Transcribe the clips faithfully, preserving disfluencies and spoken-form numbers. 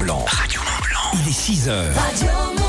Mont-Blanc. Radio Mont-Blanc. Il est six heures. Radio Mont-Blanc.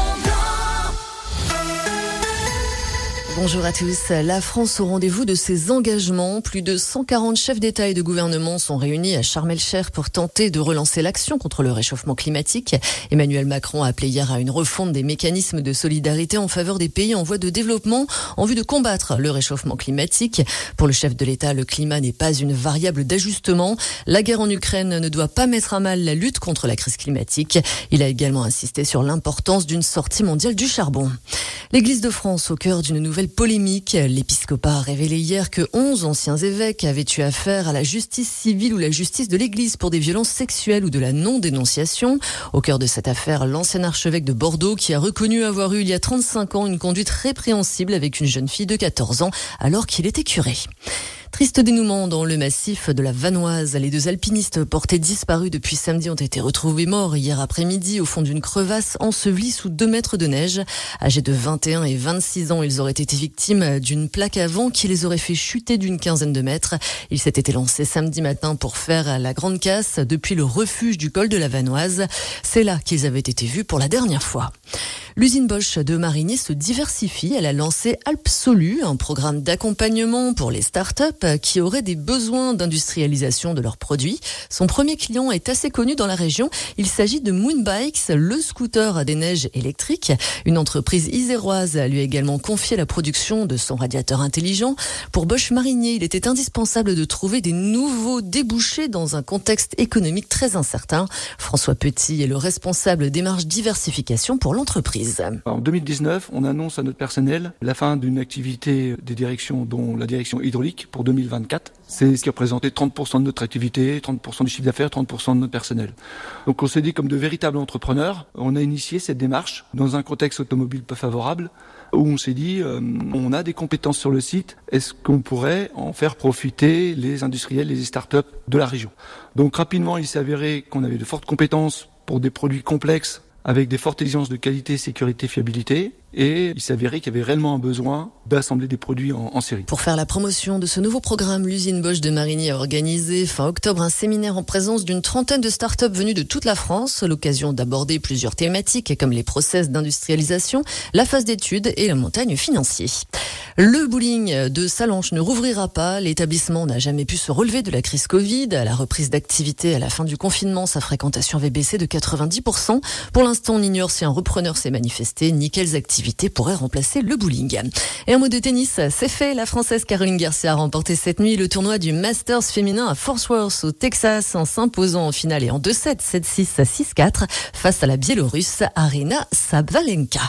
Bonjour à tous. La France au rendez-vous de ses engagements. Plus de cent quarante chefs d'État et de gouvernement sont réunis à Sharm el-Sheikh pour tenter de relancer l'action contre le réchauffement climatique. Emmanuel Macron a appelé hier à une refonte des mécanismes de solidarité en faveur des pays en voie de développement en vue de combattre le réchauffement climatique. Pour le chef de l'État, le climat n'est pas une variable d'ajustement. La guerre en Ukraine ne doit pas mettre à mal la lutte contre la crise climatique. Il a également insisté sur l'importance d'une sortie mondiale du charbon. L'Église de France au cœur d'une nouvelle polémique. L'épiscopat a révélé hier que onze anciens évêques avaient eu affaire à la justice civile ou la justice de l'Église pour des violences sexuelles ou de la non-dénonciation. Au cœur de cette affaire, l'ancien archevêque de Bordeaux qui a reconnu avoir eu il y a trente-cinq ans une conduite répréhensible avec une jeune fille de quatorze ans alors qu'il était curé. Triste dénouement dans le massif de la Vanoise. Les deux alpinistes portés disparus depuis samedi ont été retrouvés morts hier après-midi au fond d'une crevasse ensevelie sous deux mètres de neige. Âgés de vingt et un et vingt-six ans, ils auraient été victimes d'une plaque à vent qui les aurait fait chuter d'une quinzaine de mètres. Ils s'étaient lancés samedi matin pour faire la grande casse depuis le refuge du col de la Vanoise. C'est là qu'ils avaient été vus pour la dernière fois. L'usine Bosch de Marigny se diversifie. Elle a lancé Alpsolu, un programme d'accompagnement pour les startups qui auraient des besoins d'industrialisation de leurs produits. Son premier client est assez connu dans la région. Il s'agit de Moonbikes, le scooter des neiges électriques. Une entreprise iséroise lui a également confié la production de son radiateur intelligent. Pour Bosch Marigny, il était indispensable de trouver des nouveaux débouchés dans un contexte économique très incertain. François Petit est le responsable démarche diversification pour l'entreprise. En deux mille dix-neuf, on annonce à notre personnel la fin d'une activité des directions, dont la direction hydraulique, pour deux mille vingt-quatre. C'est ce qui représentait trente pour cent de notre activité, trente pour cent du chiffre d'affaires, trente pour cent de notre personnel. Donc on s'est dit, comme de véritables entrepreneurs, on a initié cette démarche dans un contexte automobile peu favorable, où on s'est dit, euh, on a des compétences sur le site, est-ce qu'on pourrait en faire profiter les industriels, les startups de la région? Donc rapidement, il s'est avéré qu'on avait de fortes compétences pour des produits complexes, avec des fortes exigences de qualité, sécurité, fiabilité. Et il s'avérait qu'il y avait réellement un besoin d'assembler des produits en, en série. Pour faire la promotion de ce nouveau programme, l'usine Bosch de Marigny a organisé fin octobre un séminaire en présence d'une trentaine de startups venues de toute la France. L'occasion d'aborder plusieurs thématiques comme les process d'industrialisation, la phase d'études et la montagne financier. Le bowling de Sallanches ne rouvrira pas. L'établissement n'a jamais pu se relever de la crise Covid. À la reprise d'activité à la fin du confinement, sa fréquentation avait baissé de quatre-vingt-dix pour cent. Pour l'instant, on ignore si un repreneur s'est manifesté ni quelles activités pourrait remplacer le bowling. Et en mode de tennis, c'est fait. La Française Caroline Garcia a remporté cette nuit le tournoi du Masters féminin à Fort Worth au Texas en s'imposant en finale et en deux sept, sept six, six quatre face à la Biélorusse Arina Sabalenka.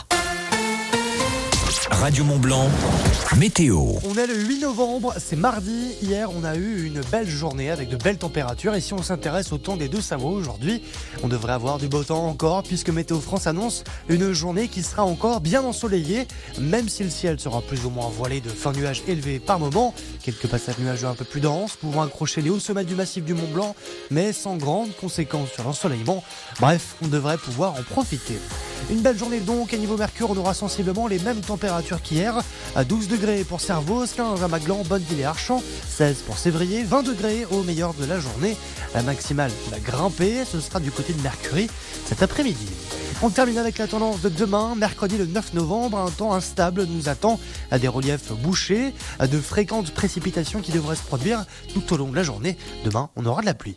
Radio Mont-Blanc, météo. On est le huit novembre, c'est mardi. Hier, on a eu une belle journée avec de belles températures. Et si on s'intéresse au temps des Deux-Savoies aujourd'hui, on devrait avoir du beau temps encore, puisque Météo France annonce une journée qui sera encore bien ensoleillée, même si le ciel sera plus ou moins voilé de fins nuages élevés par moment. Quelques passages nuageux un peu plus denses, pouvant accrocher les hauts sommets du massif du Mont-Blanc, mais sans grandes conséquences sur l'ensoleillement. Bref, on devrait pouvoir en profiter. Une belle journée donc, à niveau mercure, on aura sensiblement les mêmes températures qu'hier. À douze degrés pour Servoz, quinze à Maglan, Bonneville et Archamps, seize pour Sévrier, vingt degrés au meilleur de la journée. La maximale va grimper, ce sera du côté de Mercury cet après-midi. On termine avec la tendance de demain, mercredi le neuf novembre. Un temps instable nous attend à des reliefs bouchés, à de fréquentes précipitations qui devraient se produire tout au long de la journée. Demain, on aura de la pluie.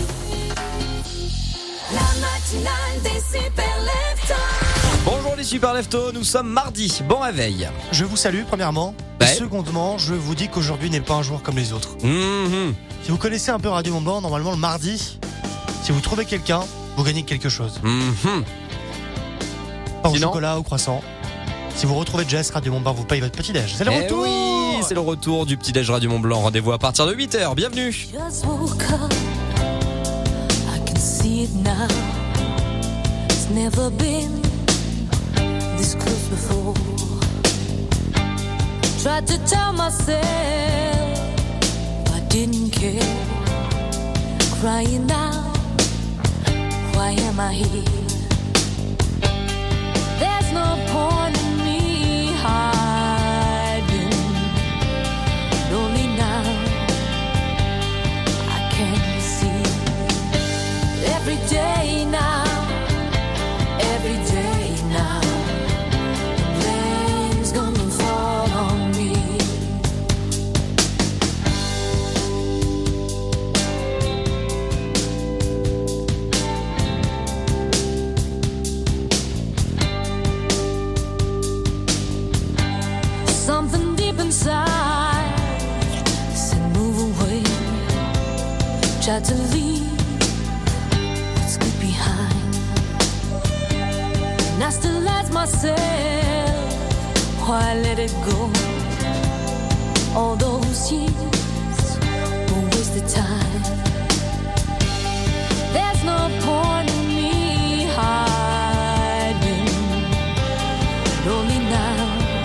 La matinale des super leftos. Bonjour les super leftos, nous sommes mardi, bon réveil. Je vous salue premièrement. Ouais. Secondement, je vous dis qu'aujourd'hui n'est pas un jour comme les autres. Mmh. Si vous connaissez un peu Radio Mont-Blanc, normalement le mardi, si vous trouvez quelqu'un, vous gagnez quelque chose. Mmh. Pas au Sinon chocolat, au croissant. Si vous retrouvez Jess, Radio Mont-Blanc vous paye votre petit-déj. C'est le Eh retour. oui, c'est le retour du petit-déj Radio Mont-Blanc. Rendez-vous à partir de huit heures, bienvenue. Just woke up, I can see it now. It's never been this close before. Tried to tell myself I didn't care. Crying out, why am I here? There's no point in me hiding. Only now I can see every day now. tried to leave what's good behind, and I still ask myself why I let it go. All those years were wasted time. There's no point in me hiding, but only now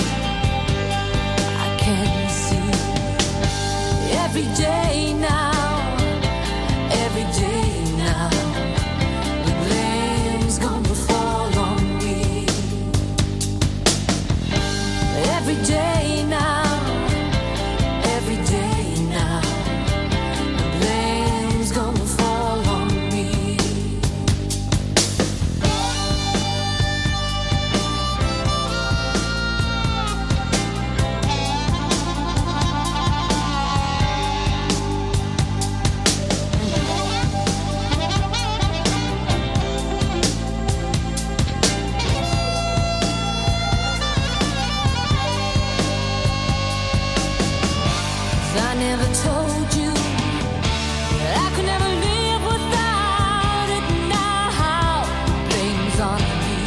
I can see. Every day now, every day now, the blame's gonna fall on me. Every day now, every day now, the blame's gonna fall on me. I never told you that I could never live without it. Now blame's on me,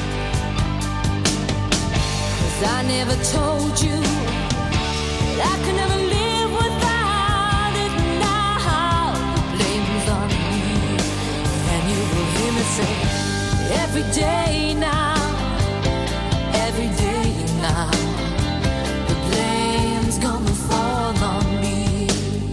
'cause I never told you that I could never live without it. Now blame's on me, and you will hear me say every day now, every day now, the blame's gonna fall on me.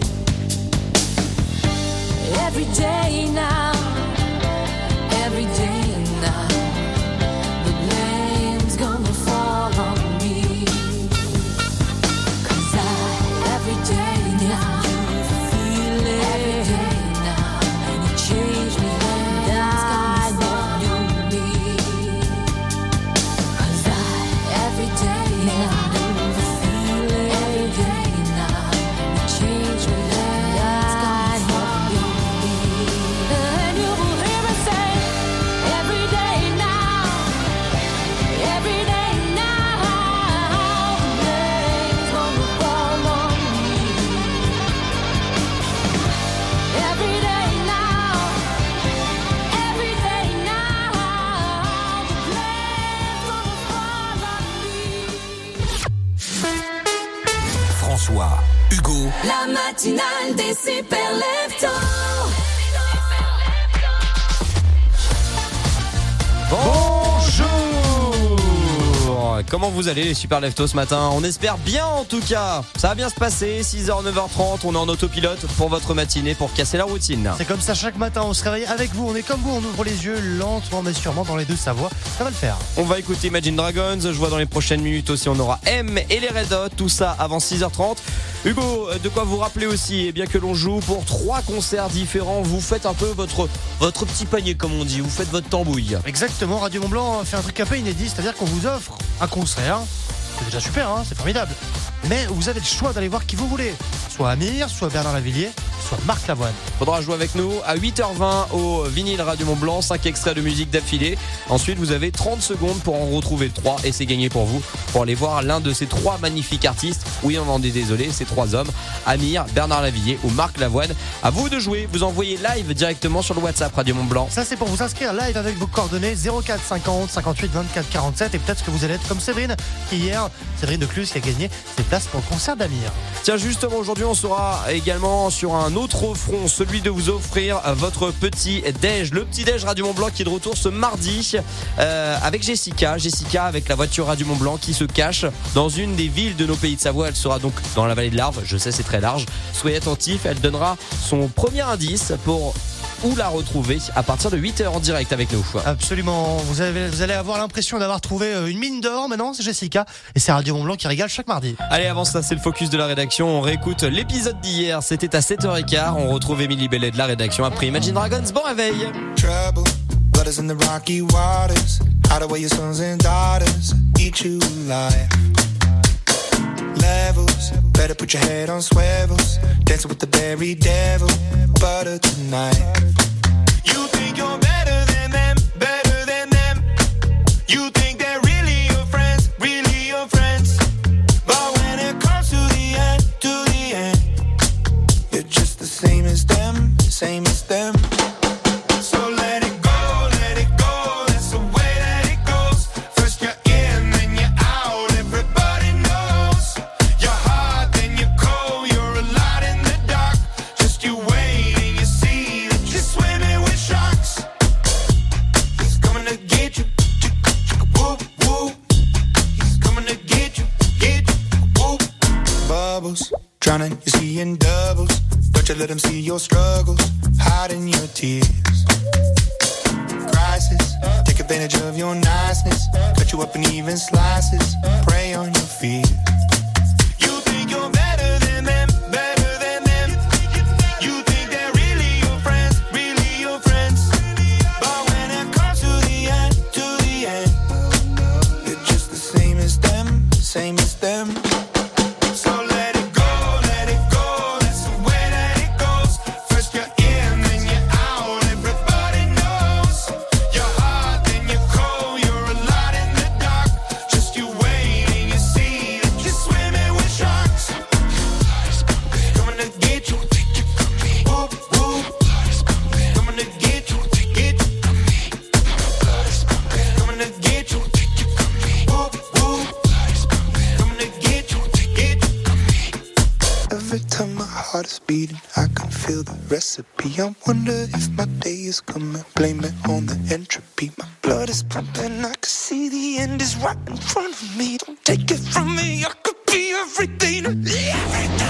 Every day now, every day now, the blame's gonna fall on me. 'Cause I, every day now, feel it, every day now, and it changed me, and I know me. 'Cause I, every day now, feel it, every day now, and it changed me, and I know me. And you will hear me say every day now, every day now, the blame's gonna fall on me. Every day now, every day now, the blame's gonna fall on me. François, Hugo, La matinale des super leftos. Bonjour. Comment vous allez les super leftos ce matin? On espère bien en tout cas. Ça va bien se passer, six heures neuf heures trente, on est en autopilote pour votre matinée pour casser la routine. C'est comme ça chaque matin, on se réveille avec vous, on est comme vous, on ouvre les yeux lentement mais sûrement dans les deux Savoie. Ça va le faire. On va écouter Imagine Dragons, je vois dans les prochaines minutes aussi on aura M et les Red Hot, tout ça avant six heures trente. Hugo, de quoi vous rappeler aussi, eh bien que l'on joue pour trois concerts différents, vous faites un peu votre, votre petit panier comme on dit, vous faites votre tambouille. Exactement, Radio Mont-Blanc fait un truc un peu inédit, c'est-à-dire qu'on vous offre un concert. C'est déjà super, hein, c'est formidable. Mais vous avez le choix d'aller voir qui vous voulez. Soit Amir, soit Bernard Lavilliers, soit Marc Lavoine. Faudra jouer avec nous à huit heures vingt au vinyle Radio Mont-Blanc, cinq extraits de musique d'affilée. Ensuite, vous avez trente secondes pour en retrouver trois et c'est gagné pour vous pour aller voir l'un de ces trois magnifiques artistes. Oui, on en est désolé, ces trois hommes, Amir, Bernard Lavilliers ou Marc Lavoine. À vous de jouer, vous envoyez live directement sur le WhatsApp Radio Mont-Blanc. Ça, c'est pour vous inscrire live avec vos coordonnées zéro quatre cinquante cinquante-huit vingt-quatre quarante-sept et peut-être que vous allez être comme Séverine qui hier, Séverine de Cluse qui a gagné ses places pour le concert d'Amir. Tiens, justement, aujourd'hui, on sera également sur un autre front, celui de vous offrir votre petit déj, le petit déj Radio Mont-Blanc qui est de retour ce mardi euh, avec Jessica. Jessica avec la voiture Radio Mont-Blanc qui se cache dans une des villes de nos pays de Savoie. Elle sera donc dans la vallée de l'Arve. Je sais, c'est très large. Soyez attentifs. Elle donnera son premier indice pour où la retrouver à partir de huit heures en direct avec nous. Absolument, vous, avez, vous allez avoir l'impression d'avoir trouvé une mine d'or. Maintenant, c'est Jessica et c'est Radio Mont-Blanc qui régale chaque mardi. Allez, avant ça, c'est le focus de la rédaction. On réécoute l'épisode d'hier. C'était à sept heures quinze. On retrouve Émilie Bellet de la rédaction après Imagine Dragons. Bon réveil. Trouble, blood is in the rocky waters. Hide away your sons and daughters. Eat you alive. Levels, better put your head on swivels. Dancing with the very devil. Butter tonight. You think you're better than them, better than them. You think they're really your friends, really your friends. But when it comes to the end, to the end, you're just the same as them. same as them. So let it go, let it go, that's the way that it goes. First you're in, then you're out, everybody knows. You're hot, then you're cold, you're a lot in the dark. Just you wait and you see that you're swimming with sharks. He's coming to get you, whoop, whoop. He's coming to get you, get you, whoop. Bubbles, drowning, you're seeing doubles. Don't you let them see your struggles, hiding your tears. Crisis, take advantage of your niceness. Cut you up in even slices, prey on your fears. You think you're better than them, better than them. You think they're really your friends, really your friends. But when it comes to the end, to the end, you're just the same as them, same as them. So let it go, let it go, that's the way that it goes. First you're in, then you're out, everybody knows. You're hot, then you're cold, you're a lot in the dark. Just you wait and you see that you're swimming with sharks. Coming to get you, whoop, whoop. Coming to get you, get you. Coming to get you, whoop, whoop. Coming to get you, get you. Every time my heart is beating, I can feel the recipe. I wonder if my day is coming. Blame it on the entropy. My blood is pumping. I can see the end is right in front of me. Don't take it from me. I could be everything. Everything.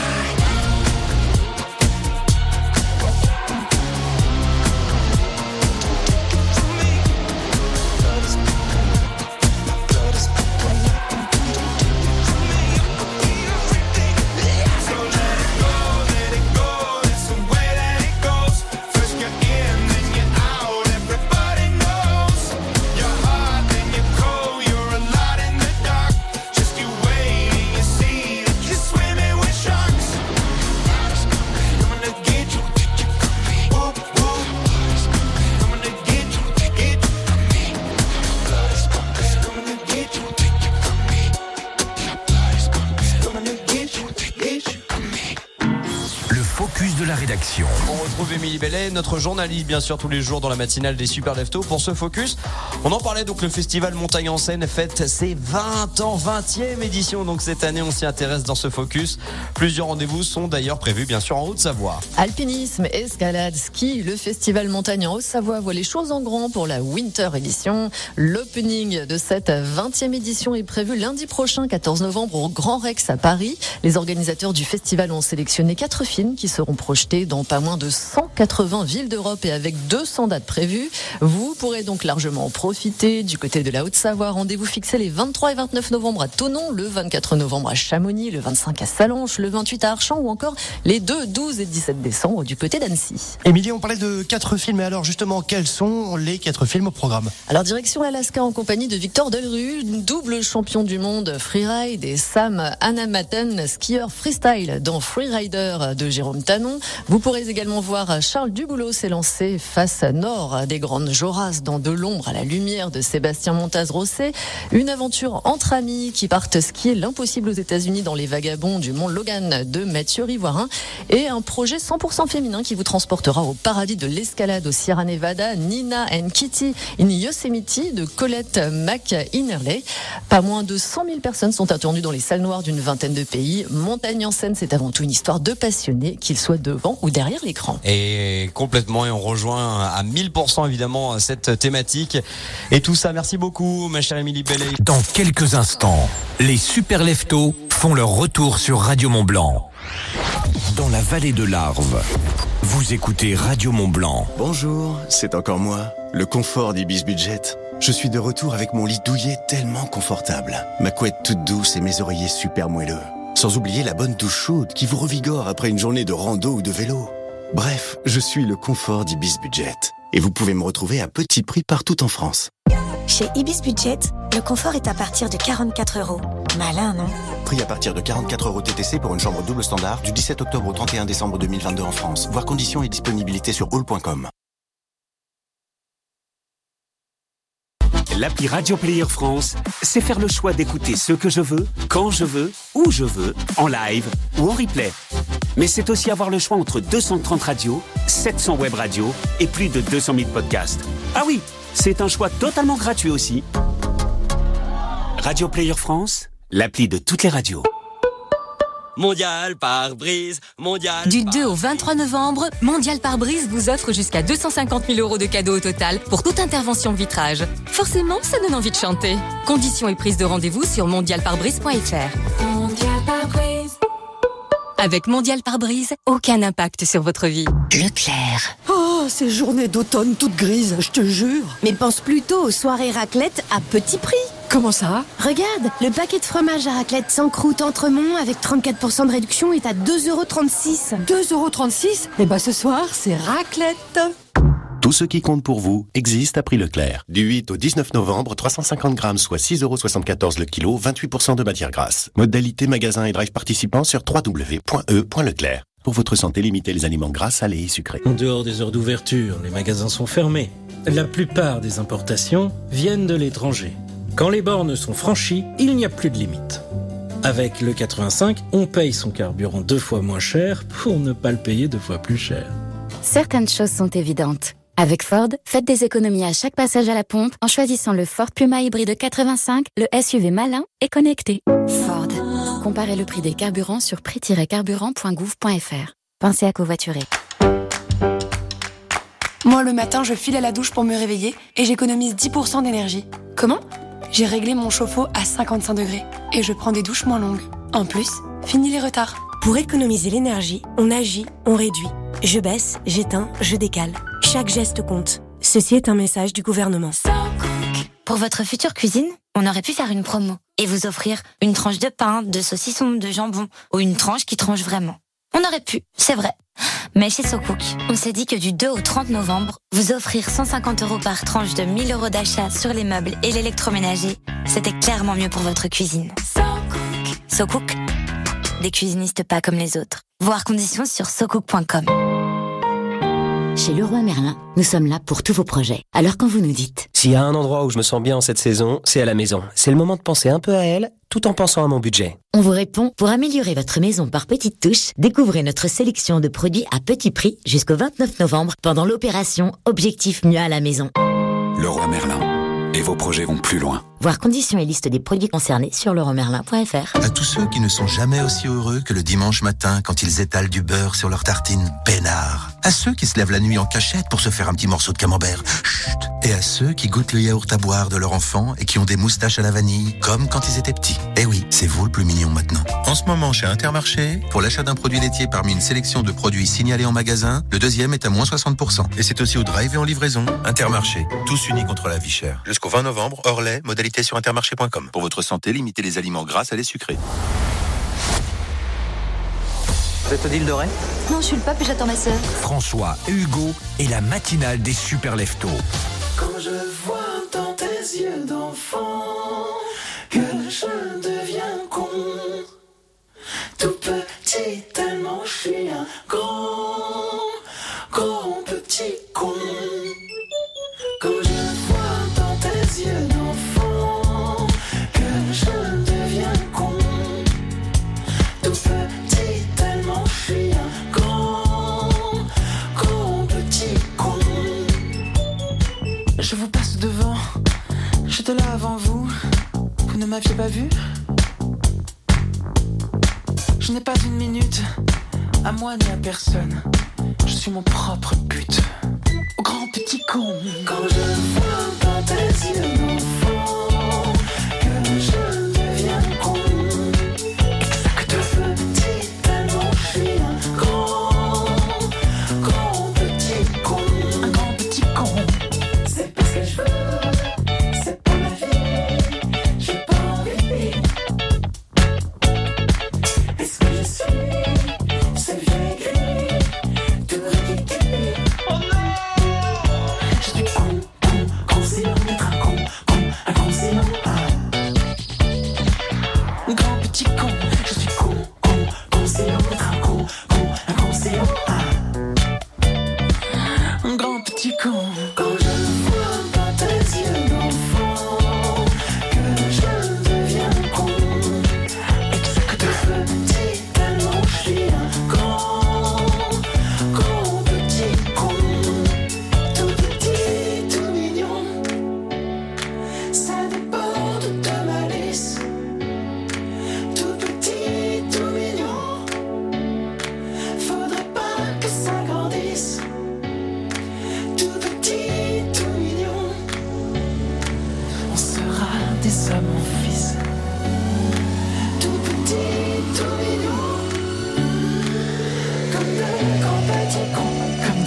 De la rédaction. On retrouve Émilie Bellet, notre journaliste bien sûr tous les jours dans la matinale des Super Leftos pour ce focus. On en parlait donc, le festival Montagne en Seine fête ses vingt ans, vingtième édition donc cette année, on s'y intéresse dans ce focus. Plusieurs rendez-vous sont d'ailleurs prévus bien sûr en Haute-Savoie. Alpinisme, escalade, ski, le festival Montagne en Haute-Savoie voit les choses en grand pour la Winter Edition. L'opening de cette vingtième édition est prévu lundi prochain, quatorze novembre, au Grand Rex à Paris. Les organisateurs du festival ont sélectionné quatre films qui seront projetés dans pas moins de cent quatre-vingts villes d'Europe et avec deux cents dates prévues. Vous pourrez donc largement en profiter. Du côté de la Haute-Savoie, rendez-vous fixé les vingt-trois et vingt-neuf novembre à Thonon, le vingt-quatre novembre à Chamonix, le vingt-cinq à Sallanches, le vingt-huit à Archamps ou encore les deux, douze et dix-sept décembre du côté d'Annecy. Émilie, on parlait de quatre films, et alors justement, quels sont les quatre films au programme? Alors direction l'Alaska en compagnie de Victor Delru, double champion du monde freeride, et Sam Anamaten, skieur freestyle dans Freerider de Jérôme Tanon. Vous pourrez également voir Charles Duboulot s'élancer face nord des Grandes Joras dans De l'ombre à la lumière de Sébastien Montaz-Rosset. Une aventure entre amis qui partent skier l'impossible aux États-Unis dans les vagabonds du Mont Logan de Mathieu Rivoirin, et un projet cent pour cent féminin qui vous transportera au paradis de l'escalade au Sierra Nevada, Nina and Kitty in Yosemite de Colette McInnerley. Pas moins de cent mille personnes sont attendues dans les salles noires d'une vingtaine de pays. Montagne en Seine, c'est avant tout une histoire de passionnés, qu'ils soient devant ou derrière l'écran. Et complètement, et on rejoint à mille pour cent évidemment cette thématique et tout ça. Merci beaucoup ma chère Émilie Bellet. Dans quelques instants, les Super Leftos font leur retour sur Radio Mont-Blanc. Dans la vallée de l'Arve, vous écoutez Radio Mont-Blanc. Bonjour, c'est encore moi, le confort d'Ibis Budget. Je suis de retour avec mon lit douillet tellement confortable, ma couette toute douce et mes oreillers super moelleux. Sans oublier la bonne douche chaude qui vous revigore après une journée de rando ou de vélo. Bref, je suis le confort d'Ibis Budget. Et vous pouvez me retrouver à petit prix partout en France. Chez Ibis Budget, le confort est à partir de quarante-quatre euros. Malin, non? Prix à partir de quarante-quatre euros T T C pour une chambre double standard du dix-sept octobre au trente et un décembre deux mille vingt-deux en France. Voir conditions et disponibilité sur hall point com. L'appli Radio Player France, c'est faire le choix d'écouter ce que je veux, quand je veux, où je veux, en live ou en replay. Mais c'est aussi avoir le choix entre deux cent trente radios, sept cents web radios et plus de deux cent mille podcasts. Ah oui, c'est un choix totalement gratuit aussi. Radio Player France, l'appli de toutes les radios. Mondial pare-brise, mondial. Du deux au vingt-trois novembre, Mondial pare-brise vous offre jusqu'à deux cent cinquante mille euros de cadeaux au total pour toute intervention vitrage. Forcément, ça donne envie de chanter. Conditions et prise de rendez-vous sur mondial pare brise point f r. Mondial pare-brise. Avec Mondial pare-brise, aucun impact sur votre vie. Leclerc. Oh, ces journées d'automne toutes grises, je te jure. Mais pense plutôt aux soirées raclette à petit prix. Comment ça? Regarde, le paquet de fromage à raclette sans croûte Entremont avec trente-quatre pour cent de réduction est à deux euros trente-six. deux euros trente-six? Eh ben ce soir, c'est raclette. Tout ce qui compte pour vous existe à prix Leclerc. Du huit au dix-neuf novembre, trois cent cinquante grammes, soit six euros soixante-quatorze le kilo, vingt-huit pour cent de matière grasse. Modalité magasin et drive participants sur w w w point e point leclerc. Pour votre santé, limitez les aliments gras, salés et sucrés. En dehors des heures d'ouverture, les magasins sont fermés. La plupart des importations viennent de l'étranger. Quand les bornes sont franchies, il n'y a plus de limite. Avec le quatre-vingt-cinq, on paye son carburant deux fois moins cher pour ne pas le payer deux fois plus cher. Certaines choses sont évidentes. Avec Ford, faites des économies à chaque passage à la pompe en choisissant le Ford Puma hybride quatre-vingt-cinq, le S U V malin et connecté. Ford. Comparez le prix des carburants sur prix tiret carburant point gouv point f r. Pensez à covoiturer. Moi, le matin, je file à la douche pour me réveiller et j'économise dix pour cent d'énergie. Comment ? J'ai réglé mon chauffe-eau à cinquante-cinq degrés et je prends des douches moins longues. En plus, fini les retards. Pour économiser l'énergie, on agit, on réduit. Je baisse, j'éteins, je décale. Chaque geste compte. Ceci est un message du gouvernement. Pour votre future cuisine, on aurait pu faire une promo et vous offrir une tranche de pain, de saucisson, de jambon ou une tranche qui tranche vraiment. On aurait pu, c'est vrai. Mais chez SoCook, on s'est dit que du deux au trente novembre, vous offrir cent cinquante euros par tranche de mille euros d'achat sur les meubles et l'électroménager, c'était clairement mieux pour votre cuisine. SoCook. SoCook, des cuisinistes pas comme les autres. Voir conditions sur socook point com. Chez Leroy Merlin, nous sommes là pour tous vos projets. Alors quand vous nous dites... S'il y a un endroit où je me sens bien en cette saison, c'est à la maison. C'est le moment de penser un peu à elle, tout en pensant à mon budget. On vous répond, pour améliorer votre maison par petites touches, découvrez notre sélection de produits à petit prix jusqu'au vingt-neuf novembre pendant l'opération Objectif mieux à la maison. Leroy Merlin. Et vos projets vont plus loin. Voir conditions et liste des produits concernés sur leroy merlin point f r. À tous ceux qui ne sont jamais aussi heureux que le dimanche matin quand ils étalent du beurre sur leurs tartines peinard. À ceux qui se lèvent la nuit en cachette pour se faire un petit morceau de camembert. Chut. Et à ceux qui goûtent le yaourt à boire de leur enfant et qui ont des moustaches à la vanille, comme quand ils étaient petits. Eh oui, c'est vous le plus mignon maintenant. En ce moment, chez Intermarché, pour l'achat d'un produit laitier parmi une sélection de produits signalés en magasin, le deuxième est à moins soixante pour cent. Et c'est aussi au drive et en livraison. Intermarché, tous unis contre la vie chère. Jusqu'au vingt novembre, hors lait, modalité sur intermarché point com. Pour votre santé, limitez les aliments gras, salés, sucrés. Vous êtes Odile Doré ? Non, je suis le pape et j'attends ma sœur. François et Hugo et la matinale des super leftos. Quand je vois dans tes yeux d'enfant que je deviens con, tout petit tellement je suis un grand, grand petit con. Quand je vois dans tes yeux d'enfant que je deviens con, tout petit tellement je suis un grand, grand petit con. Je vous passe devant, j'étais là avant vous, vous ne m'aviez pas vu. Je n'ai pas une minute, à moi ni à personne, je suis mon propre but. Au grand petit con. Quand je vois dans tes yeux d'enfant que je deviens con, exact petit tellement je suis un grand, grand petit con. Un grand petit con. C'est pas ce que je veux, c'est pas ma vie, j'ai pas envie. Est-ce que je suis ce vieux gris, tout ridicule? Oh non! Je suis con, con, con, c'est l'heure d'être un con, con,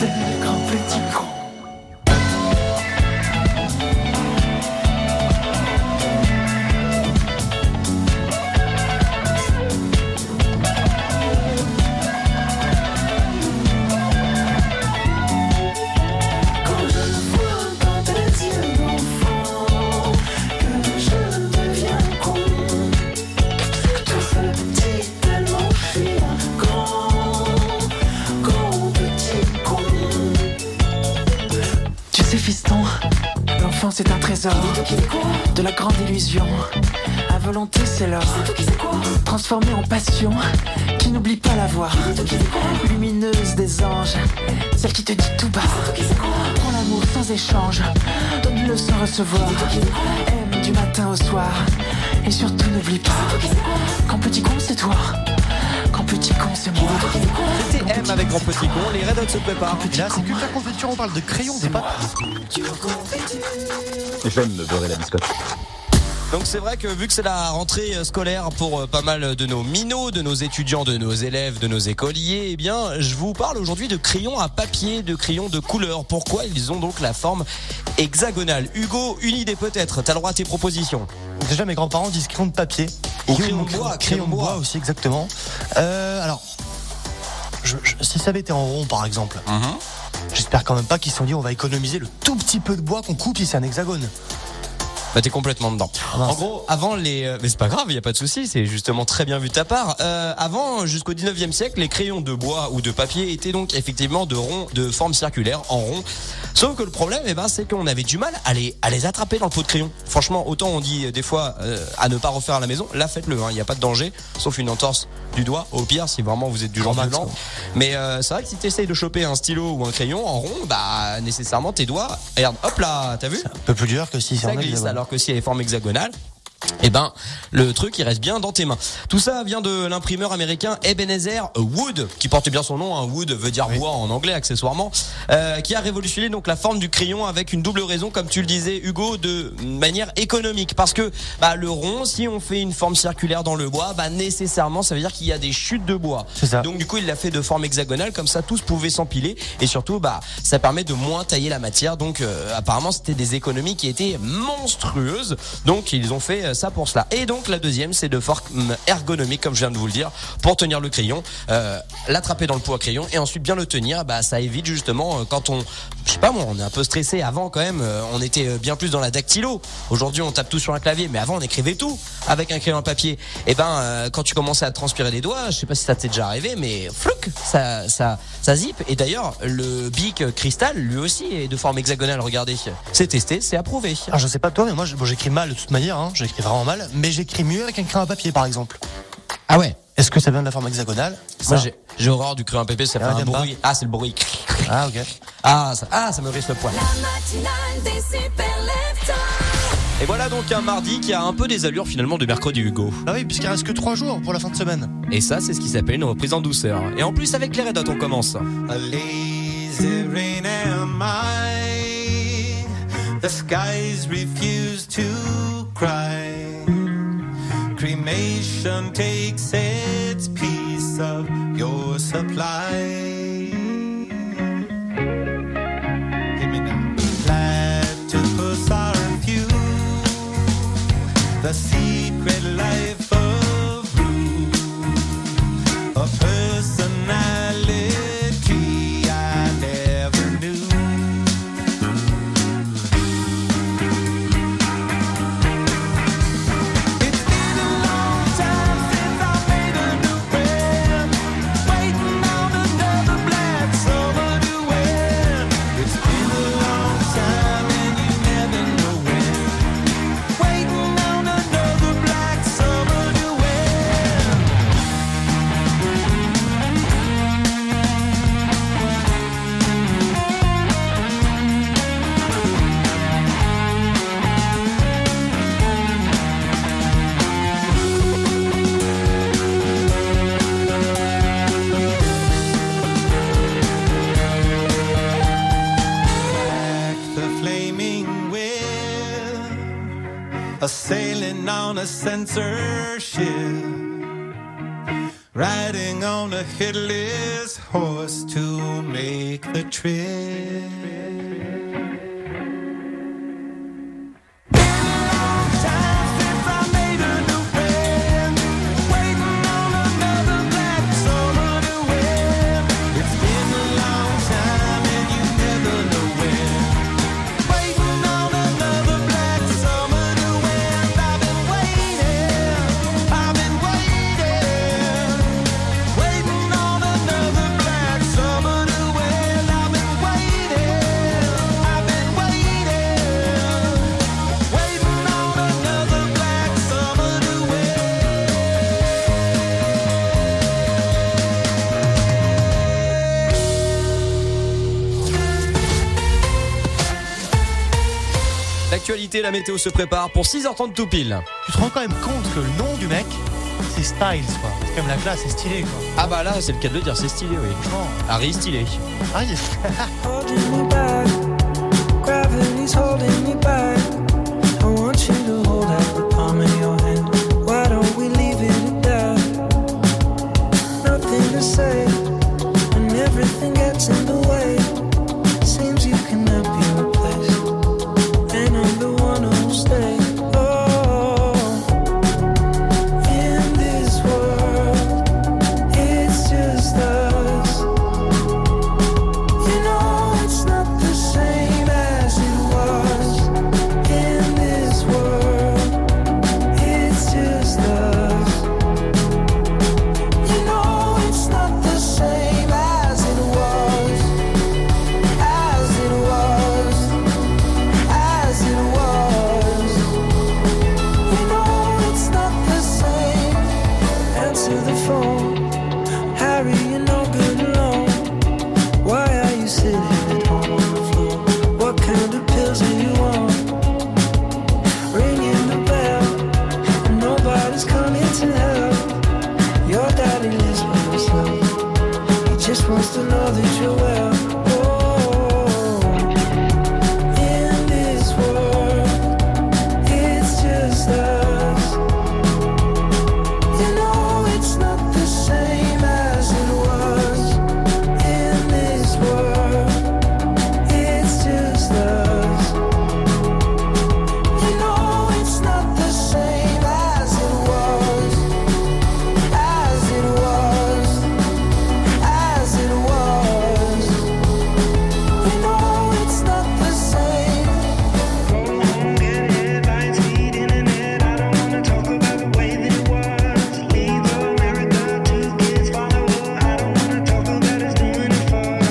c'est le grand petit con. Fiston, l'enfant c'est un trésor de la grande illusion. À volonté c'est l'or, transformé en passion qui n'oublie pas la voix lumineuse des anges, celle qui te dit tout bas. Prends l'amour sans échange, donne-le sans recevoir. Aime du matin au soir et surtout n'oublie pas quand petit con c'est toi. Quand petit con c'est moi. C'était M avec Grand Petit Con, les Red Hot se préparent. Et là c'est Culture Confiture, on parle de crayon, c'est pas. J'aime me beurrer la biscotte. Donc c'est vrai que vu que c'est la rentrée scolaire pour pas mal de nos minots, de nos étudiants, de nos élèves, de nos écoliers, eh bien je vous parle aujourd'hui de crayons à papier, de crayons de couleur. Pourquoi ils ont donc la forme hexagonale? Hugo, une idée peut-être, t'as le droit à tes propositions. Déjà mes grands-parents disent crayon de papier. Ou crayon de bois, crayon de bois aussi exactement. Euh, alors, je, je, si ça avait été en rond par exemple, uh-huh. J'espère quand même pas qu'ils se sont dit on va économiser le tout petit peu de bois qu'on coupe si c'est un hexagone. Bah t'es complètement dedans. Ah, en gros, avant les, mais c'est pas grave, il y a pas de souci, c'est justement très bien vu de ta part. Euh, avant, jusqu'au dix-neuvième siècle, les crayons de bois ou de papier étaient donc effectivement de rond, de forme circulaire, en rond. Sauf que le problème, eh ben, c'est qu'on avait du mal à les, à les attraper dans le pot de crayon. Franchement, autant on dit des fois euh, à ne pas refaire à la maison, là faites-le, il hein, n'y a pas de danger, sauf une entorse du doigt, au pire, si vraiment vous êtes du genre violent. Mais euh, c'est vrai que si tu essayes de choper un stylo ou un crayon en rond, bah nécessairement tes doigts, regarde, hop là, t'as vu? C'est un peu plus dur que si c'est ça glisse, alors que si elle est forme hexagonale, eh ben, le truc, il reste bien dans tes mains. Tout ça vient de l'imprimeur américain Ebenezer Wood, qui porte bien son nom, hein. Wood veut dire bois en anglais, accessoirement, euh, qui a révolutionné donc la forme du crayon avec une double raison, comme tu le disais, Hugo, de manière économique. Parce que, bah, le rond, si on fait une forme circulaire dans le bois, bah, nécessairement, ça veut dire qu'il y a des chutes de bois. C'est ça. Donc, du coup, il l'a fait de forme hexagonale, comme ça, tous pouvaient s'empiler. Et surtout, bah, ça permet de moins tailler la matière. Donc, euh, apparemment, c'était des économies qui étaient monstrueuses. Donc, ils ont fait ça pour cela. Et donc la deuxième, c'est de forme ergonomique, comme je viens de vous le dire, pour tenir le crayon, euh, l'attraper dans le pot à crayon et ensuite bien le tenir. Bah ça évite justement euh, quand on, je sais pas moi, on est un peu stressé. Avant quand même, euh, on était bien plus dans la dactylo. Aujourd'hui on tape tout sur un clavier, mais avant on écrivait tout avec un crayon à papier. Et ben euh, quand tu commençais à transpirer les doigts, je sais pas si ça t'est déjà arrivé, mais flouc, ça ça ça zip. Et d'ailleurs le Bic Cristal lui aussi est de forme hexagonale. Regardez, c'est testé, c'est approuvé. Alors je sais pas toi, mais moi bon, j'écris mal de toute manière, hein, j'écris vraiment mal, mais j'écris mieux avec un crayon à papier par exemple. Ah ouais. Est-ce que ça vient de la forme hexagonale? Moi j'ai, j'ai horreur du crayon à papier, ça fait ah, un bruit. Pas. Ah c'est le bruit. Ah ok. Ah ça, ah ça me risque le poil. Et voilà donc un mardi qui a un peu des allures finalement de mercredi, Hugo. Ah oui, puisqu'il reste que trois jours pour la fin de semaine. Et ça c'est ce qui s'appelle une reprise en douceur. Et en plus avec les Red Hot on commence. A lazy rain am I. The skies refuse to cry. Cremation takes its piece of your supply. Hit me now. Platypus are few. The secret life of Rue. A personality I never knew. A sailing on a censorship, riding on a headless horse to make the trip. L'actualité, la météo se prépare pour six heures trente tout pile. Tu te rends quand même compte que le nom du mec, c'est Styles, quoi. C'est quand même la classe, c'est stylé, quoi. Ah bah là, c'est le cas de le dire, c'est stylé, oui. Franchement. Harry stylé. Harry. Holding me back, gravity's holding me back. I want you to hold out the palm of your hand. Why don't we leave it at that? Nothing to say, when everything gets in the way. Seems you cannot be replaced, and I'm the one who'll stay. Oh, in this world, it's just us. You know it's not the same as it was. In this world, it's just us. You know it's not the same as it was. As it was. As it was. You know it's not the same. Answer the phone. Harry, you're no good alone. Why are you sitting at home on the floor? What kind of pills are you on? Ringing the bell, and nobody's coming to help. Your daddy lives by himself. He just wants to know that you're well. Oh, in this world, it's just us. You know it's not the same as it was. In this world, it's just us. You know it's not the same as it was. As it was. As it was. You know it's not the same. Go home, get headlines, feed internet. I don't wanna talk about the way that it was. Leave America, two kids follow her. I don't wanna talk about us doing it first.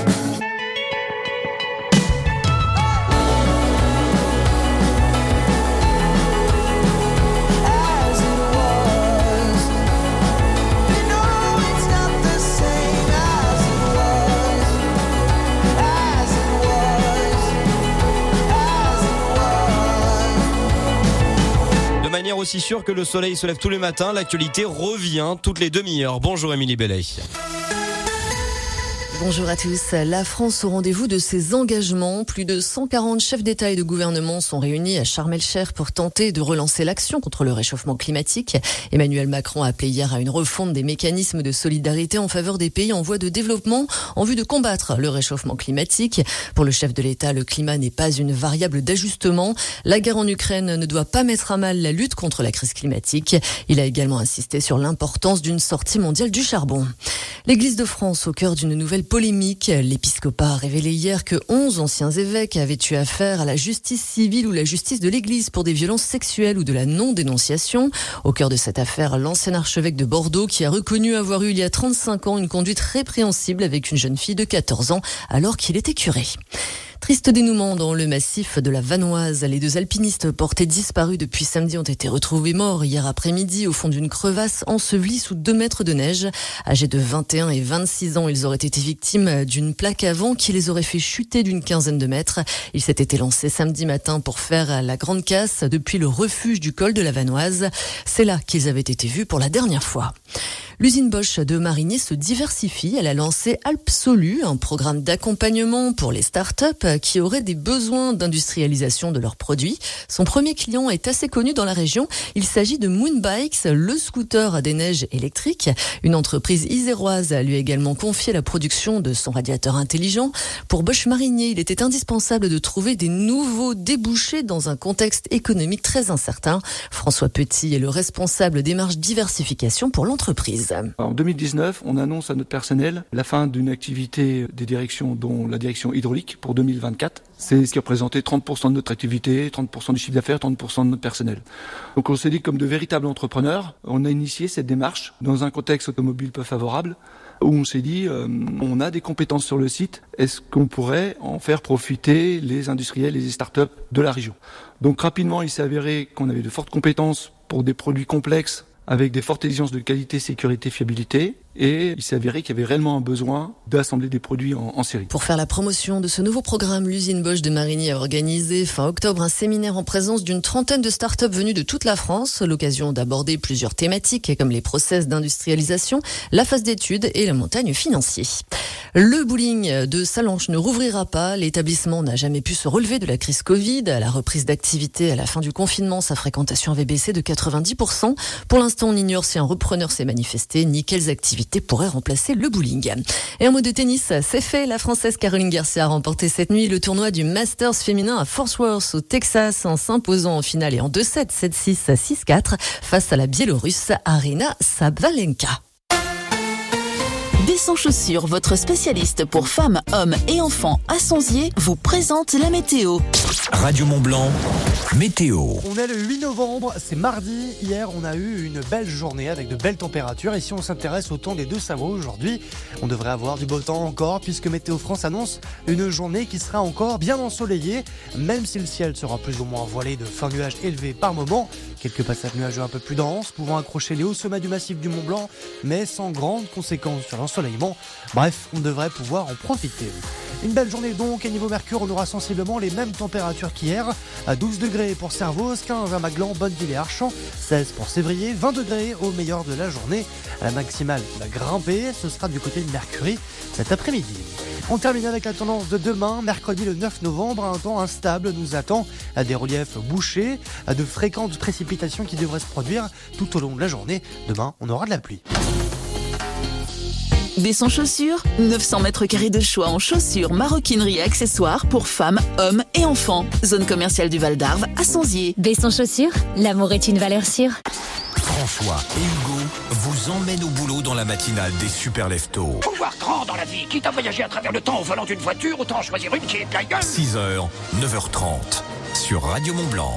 As it was. You know it's not the same as it was. As it was. As it was. De manière aussi sûre que le soleil se lève tous les matins, l'actualité revient toutes les demi-heures. Bonjour Émilie Bellet. Bonjour à tous. La France au rendez-vous de ses engagements. Plus de cent quarante chefs d'État et de gouvernement sont réunis à Sharm el-Sheikh pour tenter de relancer l'action contre le réchauffement climatique. Emmanuel Macron a appelé hier à une refonte des mécanismes de solidarité en faveur des pays en voie de développement en vue de combattre le réchauffement climatique. Pour le chef de l'État, le climat n'est pas une variable d'ajustement. La guerre en Ukraine ne doit pas mettre à mal la lutte contre la crise climatique. Il a également insisté sur l'importance d'une sortie mondiale du charbon. L'Église de France au cœur d'une nouvelle polémique. L'épiscopat a révélé hier que onze anciens évêques avaient eu affaire à la justice civile ou la justice de l'Église pour des violences sexuelles ou de la non-dénonciation. Au cœur de cette affaire, l'ancien archevêque de Bordeaux qui a reconnu avoir eu il y a trente-cinq ans une conduite répréhensible avec une jeune fille de quatorze ans alors qu'il était curé. Triste dénouement dans le massif de la Vanoise. Les deux alpinistes portés disparus depuis samedi ont été retrouvés morts hier après-midi au fond d'une crevasse ensevelie sous deux mètres de neige. Âgés de vingt et un et vingt-six ans, ils auraient été victimes d'une plaque à vent qui les aurait fait chuter d'une quinzaine de mètres. Ils s'étaient lancés samedi matin pour faire la grande casse depuis le refuge du col de la Vanoise. C'est là qu'ils avaient été vus pour la dernière fois. L'usine Bosch de Marigny se diversifie. Elle a lancé Alpsolu, un programme d'accompagnement pour les startups qui auraient des besoins d'industrialisation de leurs produits. Son premier client est assez connu dans la région. Il s'agit de Moonbikes, le scooter à des neiges électriques. Une entreprise iséroise lui a également confié la production de son radiateur intelligent. Pour Bosch Marigny, il était indispensable de trouver des nouveaux débouchés dans un contexte économique très incertain. François Petit est le responsable démarche diversification pour l'entreprise. En deux mille dix-neuf, on annonce à notre personnel la fin d'une activité des directions, dont la direction hydraulique, pour deux mille vingt-quatre. C'est ce qui représentait trente pour cent de notre activité, trente pour cent du chiffre d'affaires, trente pour cent de notre personnel. Donc on s'est dit, comme de véritables entrepreneurs, on a initié cette démarche dans un contexte automobile peu favorable, où on s'est dit, euh, on a des compétences sur le site, est-ce qu'on pourrait en faire profiter les industriels et les startups de la région? Donc rapidement, il s'est avéré qu'on avait de fortes compétences pour des produits complexes, avec des fortes exigences de qualité, sécurité, fiabilité. Et il s'est avéré qu'il y avait réellement un besoin d'assembler des produits en, en série. Pour faire la promotion de ce nouveau programme, l'usine Bosch de Marigny a organisé fin octobre un séminaire en présence d'une trentaine de startups venues de toute la France. L'occasion d'aborder plusieurs thématiques comme les process d'industrialisation, la phase d'études et la montagne financier. Le bowling de Salanches ne rouvrira pas. L'établissement n'a jamais pu se relever de la crise Covid. À la reprise d'activité à la fin du confinement, sa fréquentation avait baissé de quatre-vingt-dix pour cent. Pour l'instant, on ignore si un repreneur s'est manifesté ni quelles activités pourrait remplacer le bowling. Et en mot de tennis, c'est fait. La Française Caroline Garcia a remporté cette nuit le tournoi du Masters féminin à Fort Worth au Texas en s'imposant en finale et en deux sept, sept six, six quatre face à la Biélorusse Arina Sabalenka. Des Sans Chaussures, votre spécialiste pour femmes, hommes et enfants à Sonzier, vous présente la météo. Radio Mont-Blanc, météo. On est le huit novembre, c'est mardi. Hier, on a eu une belle journée avec de belles températures. Et si on s'intéresse au temps des deux Savoies aujourd'hui, on devrait avoir du beau temps encore, puisque Météo France annonce une journée qui sera encore bien ensoleillée, même si le ciel sera plus ou moins voilé de fins nuages élevés par moment. Quelques passages nuageux un peu plus denses, pouvant accrocher les hauts sommets du massif du Mont-Blanc, mais sans grandes conséquences sur l'ensoleillement. Bref, on devrait pouvoir en profiter. Une belle journée donc, et niveau mercure, on aura sensiblement les mêmes températures qu'hier. À douze degrés pour Servoz, quinze à Maglan, Bonneville et Archamps, seize pour Sévrier, vingt degrés au meilleur de la journée. À la maximale qui va grimper, ce sera du côté de Mercury cet après-midi. On termine avec la tendance de demain, mercredi le neuf novembre. Un temps instable nous attend, à des reliefs bouchés, à de fréquentes précipitations qui devraient se produire tout au long de la journée. Demain, on aura de la pluie. Des Sans Chaussures, neuf cents mètres carrés de choix en chaussures, maroquinerie et accessoires pour femmes, hommes et enfants. Zone commerciale du Val d'Arve à Sonzier. Des Sans Chaussures, l'amour est une valeur sûre. François et Hugo vous emmènent au boulot dans la matinale des Super Leftos. Faut voir grand dans la vie. Quitte à voyager à travers le temps au volant d'une voiture, autant choisir une qui est de la gueule. six heures, neuf heures trente sur Radio Mont-Blanc.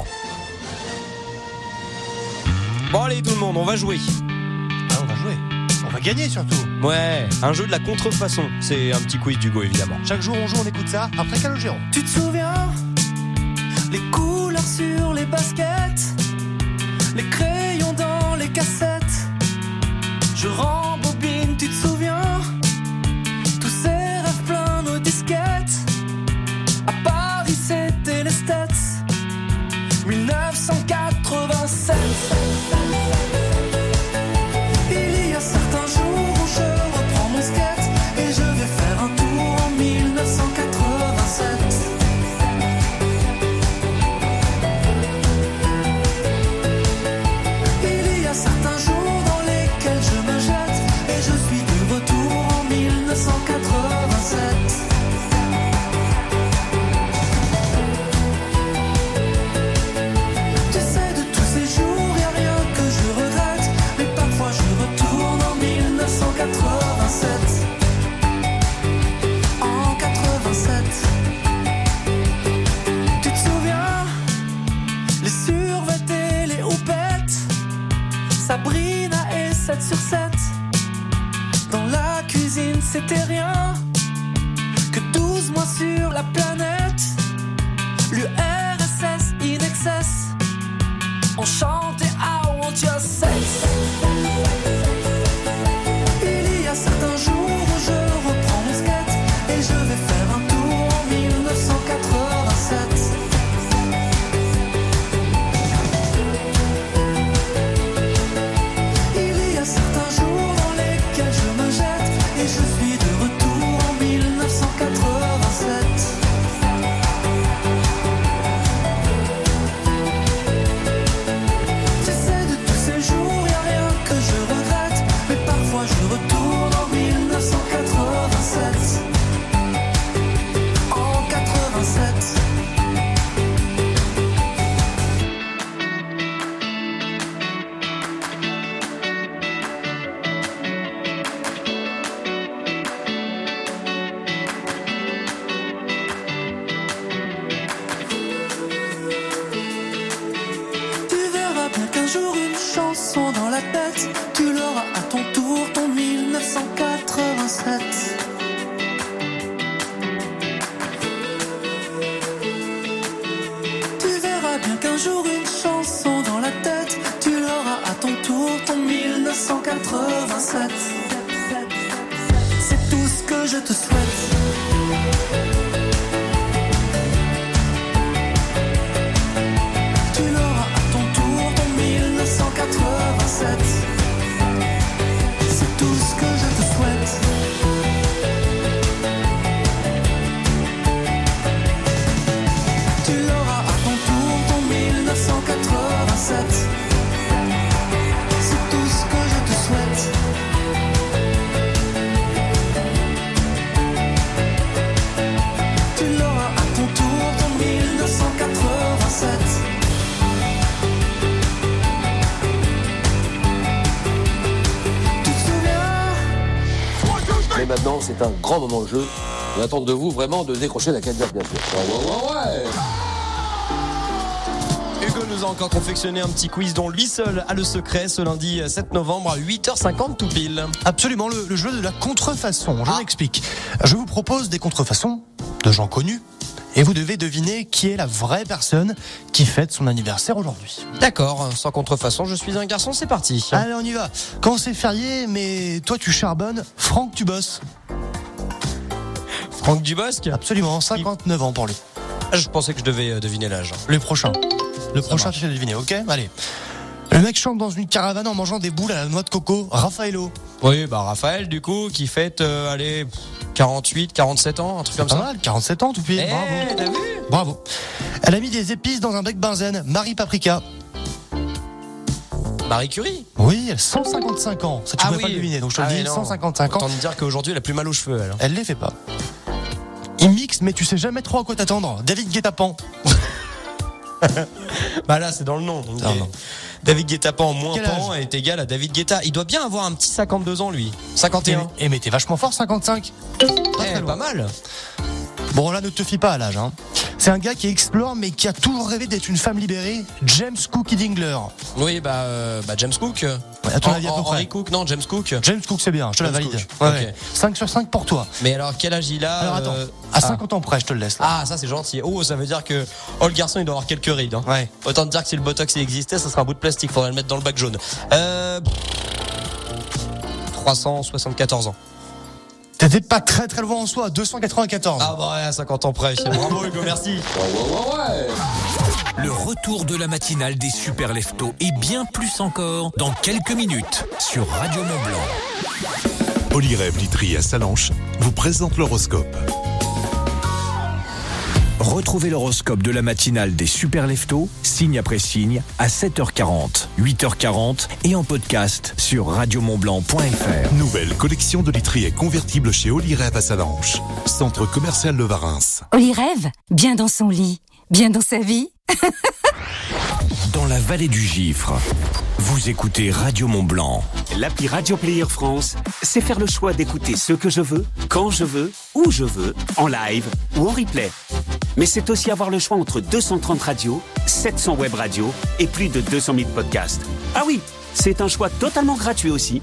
Bon allez tout le monde, on va jouer. Ah, on va jouer. On va gagner surtout. Ouais, un jeu de la contrefaçon. C'est un petit quiz d'Hugo évidemment. Chaque jour on joue, on écoute ça après Calogero. Tu te souviens? Les couleurs sur les baskets, les crayons dans les cassettes. Je rembobine, tu te souviens? Tous ces rêves pleins nos disquettes. À Paris c'était les States, dix-neuf cent quatre-vingt-sept. Il y a certains jours où je reprends mon skate et je vais faire un tour en dix-neuf cent quatre-vingt-sept. Il y a certains jours dans lesquels je me jette un jour une chanson dans la tête, tu l'auras à ton tour, ton mille neuf cent quatre-vingt-sept. C'est tout ce que je te souhaite. Tu l'auras à ton tour, ton mille neuf cent quatre-vingt-sept. C'est tout ce que je te souhaite. Tu l'auras à ton tour, ton mille neuf cent quatre-vingt-sept. C'est tout ce que je te souhaite. Tu l'auras à ton tour, ton mille neuf cent quatre-vingt-sept. Tu te souviens? Mais maintenant, c'est un grand moment de jeu. On attend de vous vraiment de décrocher la cagnotte, bien sûr. Ouais, ouais, ouais, ouais. Hugo nous a encore confectionné un petit quiz dont lui seul a le secret ce lundi sept novembre à huit heures cinquante tout pile. Absolument, le, le jeu de la contrefaçon. Je ah. m'explique. Je vous propose des contrefaçons de gens connus et vous devez deviner qui est la vraie personne qui fête son anniversaire aujourd'hui. D'accord, sans contrefaçon, je suis un garçon, c'est parti. Allez, on y va. Quand c'est férié, mais toi tu charbonnes, Franck tu bosses. Franck Dubosc ? Absolument, cinquante-neuf ans pour lui. Je pensais que je devais deviner l'âge. Le prochain. Le Ça prochain, marche. tu fais deviner, ok ? Allez. Le mec chante dans une caravane en mangeant des boules à la noix de coco. Raffaello. Oui, bah Raphaël, du coup, qui fête, euh, allez, quarante-huit, quarante-sept ans, un truc C'est comme pas ça. mal, quarante-sept ans tout pile. Eh, Bravo. t'as vu ? Bravo. Elle a mis des épices dans un bec benzène. Marie Paprika. Marie Curie ? Oui, elle a cent cinquante-cinq ans. Ça, tu Ah peux oui. pas le deviner, donc je te Ah le oui, dis, non. cent cinquante-cinq ans. Autant te dire qu'aujourd'hui, elle a plus mal aux cheveux, elle. Elle les fait pas. Il mixe, mais tu sais jamais trop à quoi t'attendre. David Guetta-Pan. Bah là, c'est dans le nom. Donc Non, des- non. David Guetta-Pan moins Quel Pan âge est égal à David Guetta. Il doit bien avoir un petit cinquante-deux ans, lui. cinquante et un. Et mais t'es vachement fort, cinquante-cinq. Pas très Eh, loin. pas mal. Bon, là, ne te fie pas à l'âge. Hein. C'est un gars qui explore, mais qui a toujours rêvé d'être une femme libérée. James Cook Dingler. Oui, bah, euh, bah James Cook. Ouais, à ton En- avis, à peu en- près. Henry Cook, non, James Cook. James Cook, c'est bien, je te la James valide. Cook. Ouais, Ok. ouais. cinq sur cinq pour toi. Mais alors, quel âge il a Alors attends, euh, à ah. cinquante ans près, je te le laisse. Là. Ah, ça c'est gentil. Oh, ça veut dire que oh le garçon il doit avoir quelques rides. Hein. Ouais. Autant te dire que si le botox il existait, ça serait un bout de plastique. Faudrait le mettre dans le bac jaune. Euh... trois cent soixante-quatorze ans. T'étais pas très très loin en soi, deux cent quatre-vingt-quatorze. Ah bah ouais, à cinquante ans près. Bravo Hugo, merci. Ouais, ouais, ouais, ouais. Le retour de la matinale des super leftos et bien plus encore dans quelques minutes sur Radio Mont-Blanc. Olyrève Literie à Salanches vous présente l'horoscope. Retrouvez l'horoscope de la matinale des super leftos, signe après signe, à sept heures quarante, huit heures quarante et en podcast sur radio mont blanc point f r. Nouvelle collection de literie convertible chez Olyrève à Salanches. Centre commercial Le Varins. Olyrève, bien dans son lit, bien dans sa vie. Dans la vallée du Gifre, vous écoutez Radio Mont-Blanc. L'appli Radio Player France, c'est faire le choix d'écouter ce que je veux, quand je veux, où je veux, en live ou en replay. Mais c'est aussi avoir le choix entre deux cent trente radios, sept cents web radios et plus de deux cent mille podcasts. Ah oui, c'est un choix totalement gratuit aussi.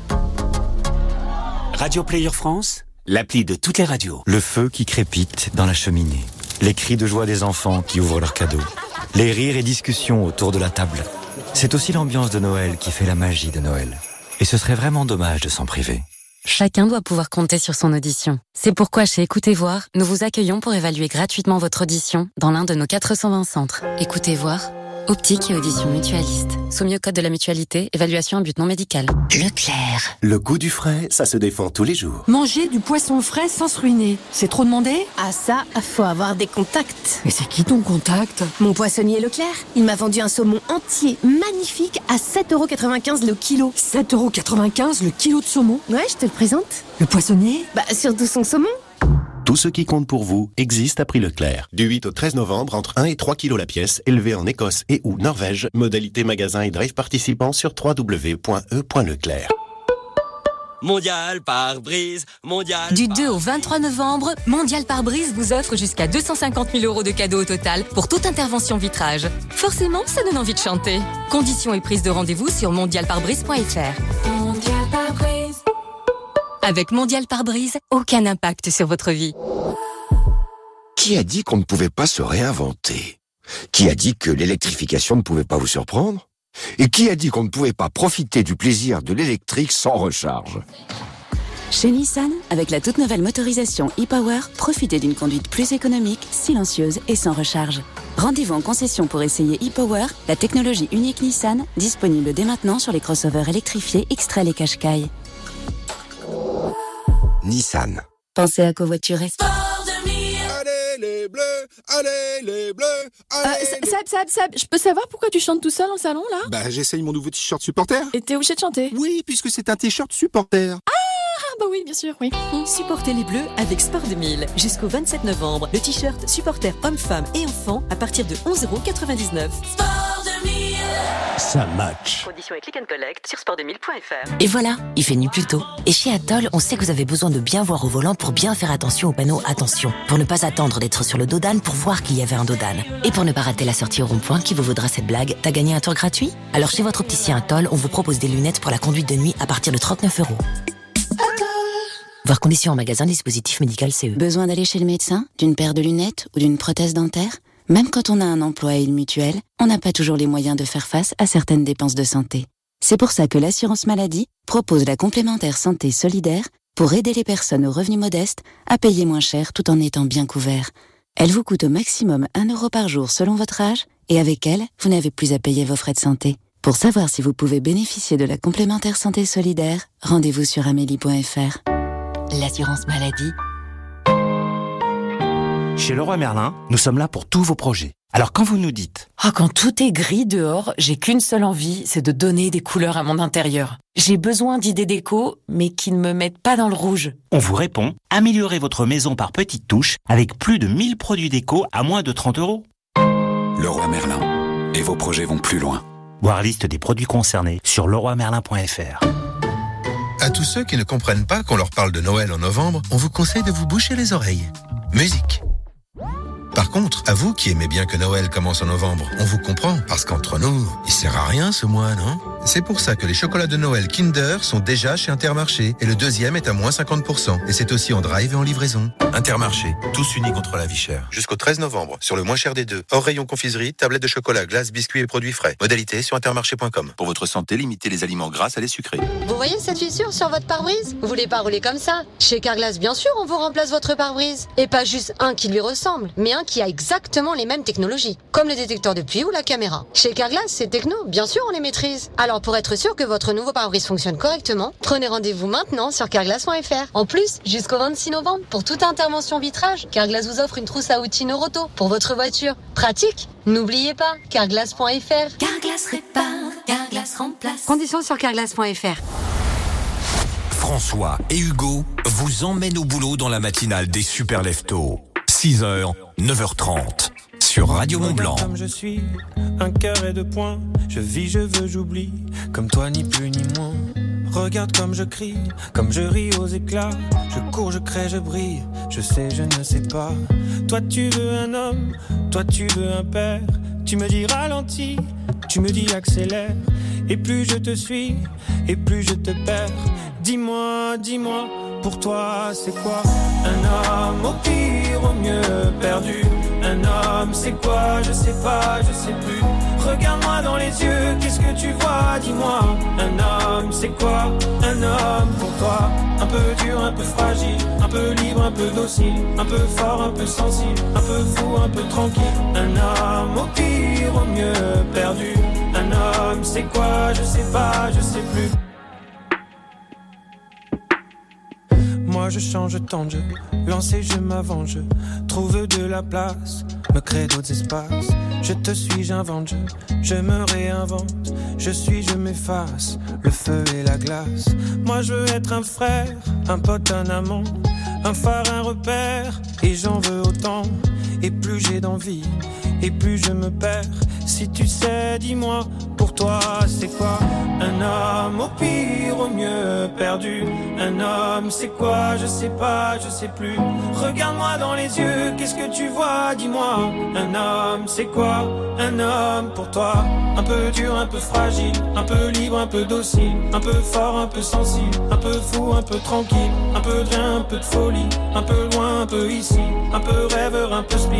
Radio Player France, l'appli de toutes les radios. Le feu qui crépite dans la cheminée. Les cris de joie des enfants qui ouvrent leurs cadeaux. Les rires et discussions autour de la table. C'est aussi l'ambiance de Noël qui fait la magie de Noël. Et ce serait vraiment dommage de s'en priver. Chacun doit pouvoir compter sur son audition. C'est pourquoi chez Écoutez Voir, nous vous accueillons pour évaluer gratuitement votre audition dans l'un de nos quatre cent vingt centres. Écoutez Voir, optique et audition mutualiste. Soumis au code de la mutualité, évaluation à but non médical. Leclerc. Le goût du frais, ça se défend tous les jours. Manger du poisson frais sans se ruiner, c'est trop demandé? Ah ça, faut avoir des contacts. Mais c'est qui ton contact? Mon poissonnier Leclerc, il m'a vendu un saumon entier, magnifique, à sept euros quatre-vingt-quinze le kilo. sept euros quatre-vingt-quinze le kilo de saumon? Ouais, je te le présente. Le poissonnier? Bah, surtout son saumon. Tout ce qui compte pour vous existe à prix Leclerc. Du huit au treize novembre, entre un et trois kilos la pièce, élevée en Écosse et ou Norvège. Modalité magasin et drive participant sur w w w point e point leclerc. Mondial pare-brise, mondial. Du deux au vingt-trois novembre, Mondial pare-brise vous offre jusqu'à deux cent cinquante mille euros de cadeaux au total pour toute intervention vitrage. Forcément, ça donne envie de chanter. Conditions et prise de rendez-vous sur mondial pare brise point f r. Mondial pare-brise. Avec Mondial pare-brise, aucun impact sur votre vie. Qui a dit qu'on ne pouvait pas se réinventer ? Qui a dit que l'électrification ne pouvait pas vous surprendre? Et qui a dit qu'on ne pouvait pas profiter du plaisir de l'électrique sans recharge? Chez Nissan, avec la toute nouvelle motorisation e-Power, profitez d'une conduite plus économique, silencieuse et sans recharge. Rendez-vous en concession pour essayer e-Power, la technologie unique Nissan, disponible dès maintenant sur les crossovers électrifiés X-Trail et Qashqai. Nissan. Pensez à covoiturer. Allez les bleus, allez les bleus, allez euh, Sab, Sab, Sab, je peux savoir pourquoi tu chantes tout seul en salon là? Bah j'essaye mon nouveau t-shirt supporter. Et t'es obligé de chanter? Oui, puisque c'est un t-shirt supporter. Ah bah oui, bien sûr, oui. Supportez les bleus avec Sport deux mille. Jusqu'au vingt-sept novembre, le t-shirt supporter hommes, femmes et enfants à partir de onze euros quatre-vingt-dix-neuf. Sport deux mille. Ça match. Conditions et click and collect sur sport deux mille point f r. Et voilà, il fait nuit plus tôt. Et chez Atoll, on sait que vous avez besoin de bien voir au volant pour bien faire attention au panneau attention. Pour ne pas attendre d'être sur le dos d'âne pour voir qu'il y avait un dos d'âne. Et pour ne pas rater la sortie au rond-point qui vous vaudra cette blague, t'as gagné un tour gratuit? Alors chez votre opticien Atoll, on vous propose des lunettes pour la conduite de nuit à partir de trente-neuf euros. Voir conditions en magasin, dispositif médical C E. Besoin d'aller chez le médecin, d'une paire de lunettes ou d'une prothèse dentaire? Même quand on a un emploi et une mutuelle, on n'a pas toujours les moyens de faire face à certaines dépenses de santé. C'est pour ça que l'assurance maladie propose la complémentaire santé solidaire pour aider les personnes aux revenus modestes à payer moins cher tout en étant bien couverts. Elle vous coûte au maximum un euro par jour selon votre âge et avec elle, vous n'avez plus à payer vos frais de santé. Pour savoir si vous pouvez bénéficier de la complémentaire santé solidaire, rendez-vous sur amélie point f r. L'assurance maladie. Chez Leroy Merlin, nous sommes là pour tous vos projets. Alors quand vous nous dites « Ah, quand tout est gris dehors, j'ai qu'une seule envie, c'est de donner des couleurs à mon intérieur. J'ai besoin d'idées déco, mais qui ne me mettent pas dans le rouge. » On vous répond « Améliorez votre maison par petites touches avec plus de mille produits déco à moins de trente euros. » Leroy Merlin. Et vos projets vont plus loin. Voir liste des produits concernés sur leroy merlin point f r. À tous ceux qui ne comprennent pas qu'on leur parle de Noël en novembre, on vous conseille de vous boucher les oreilles. Musique. Par contre, à vous qui aimez bien que Noël commence en novembre, on vous comprend, parce qu'entre nous, il sert à rien ce mois, non? C'est pour ça que les chocolats de Noël Kinder sont déjà chez Intermarché, et le deuxième est à moins cinquante pour cent, et c'est aussi en drive et en livraison. Intermarché, tous unis contre la vie chère. Jusqu'au treize novembre, sur le moins cher des deux, hors rayon confiserie, tablette de chocolat, glace, biscuits et produits frais. Modalité sur intermarché point com. Pour votre santé, limitez les aliments gras à les sucrés. Vous voyez cette fissure sur votre pare-brise? Vous voulez pas rouler comme ça? Chez Carglass, bien sûr, on vous remplace votre pare-brise. Et pas juste un qui lui ressemble, mais un qui a exactement les mêmes technologies, comme le détecteur de pluie ou la caméra. Chez Carglass, ces technos, bien sûr, on les maîtrise. Alors pour être sûr que votre nouveau pare-brise fonctionne correctement, prenez rendez-vous maintenant sur carglass point f r. En plus, jusqu'au vingt-six novembre, pour toute intervention vitrage, Carglass vous offre une trousse à outils Noroto pour votre voiture. Pratique? N'oubliez pas, carglass point f r. Carglass répare, Carglass remplace. Conditions sur carglass point f r. François et Hugo vous emmènent au boulot dans la matinale des Super Leftos. six heures, neuf heures trente sur Radio Mont-Blanc. Comme je suis, un cœur et deux points. Je vis, je veux, j'oublie. Comme toi, ni plus ni moins. Regarde comme je crie, comme je ris aux éclats. Je cours, je crée, je brille. Je sais, je ne sais pas. Toi, tu veux un homme. Toi, tu veux un père. Tu me dis ralentis. Tu me dis accélère. Et plus je te suis, et plus je te perds. Dis-moi, dis-moi, pour toi c'est quoi? Un homme au pire, au mieux perdu. Un homme c'est quoi? Je sais pas, je sais plus. Regarde-moi dans les yeux, qu'est-ce que tu vois? Dis-moi. Un homme c'est quoi? Un homme pour toi. Un peu dur, un peu fragile. Un peu libre, un peu docile. Un peu fort, un peu sensible. Un peu fou, un peu tranquille. Un homme au pire, au mieux perdu. Un homme c'est quoi? Je sais pas, je sais plus. Moi je change tant de jeu, lancer je m'avance, je trouve de la place, me crée d'autres espaces. Je te suis, j'invente, je, je me réinvente, je suis, je m'efface, le feu et la glace. Moi je veux être un frère, un pote, un amant, un phare, un repère, et j'en veux autant. Et plus j'ai d'envie, et plus je me perds. Si tu sais, dis-moi, pour toi c'est quoi? Un homme au pire, au mieux perdu. Un homme c'est quoi? Je sais pas, je sais plus. Regarde-moi dans les yeux, qu'est-ce que tu vois? Dis-moi. Un homme c'est quoi? Un homme pour toi. Un peu dur, un peu fragile. Un peu libre, un peu docile. Un peu fort, un peu sensible. Un peu fou, un peu tranquille. Un peu de rien, un peu de folie. Un peu loin, un peu ici. Un peu rêveur, un peu spleen. Un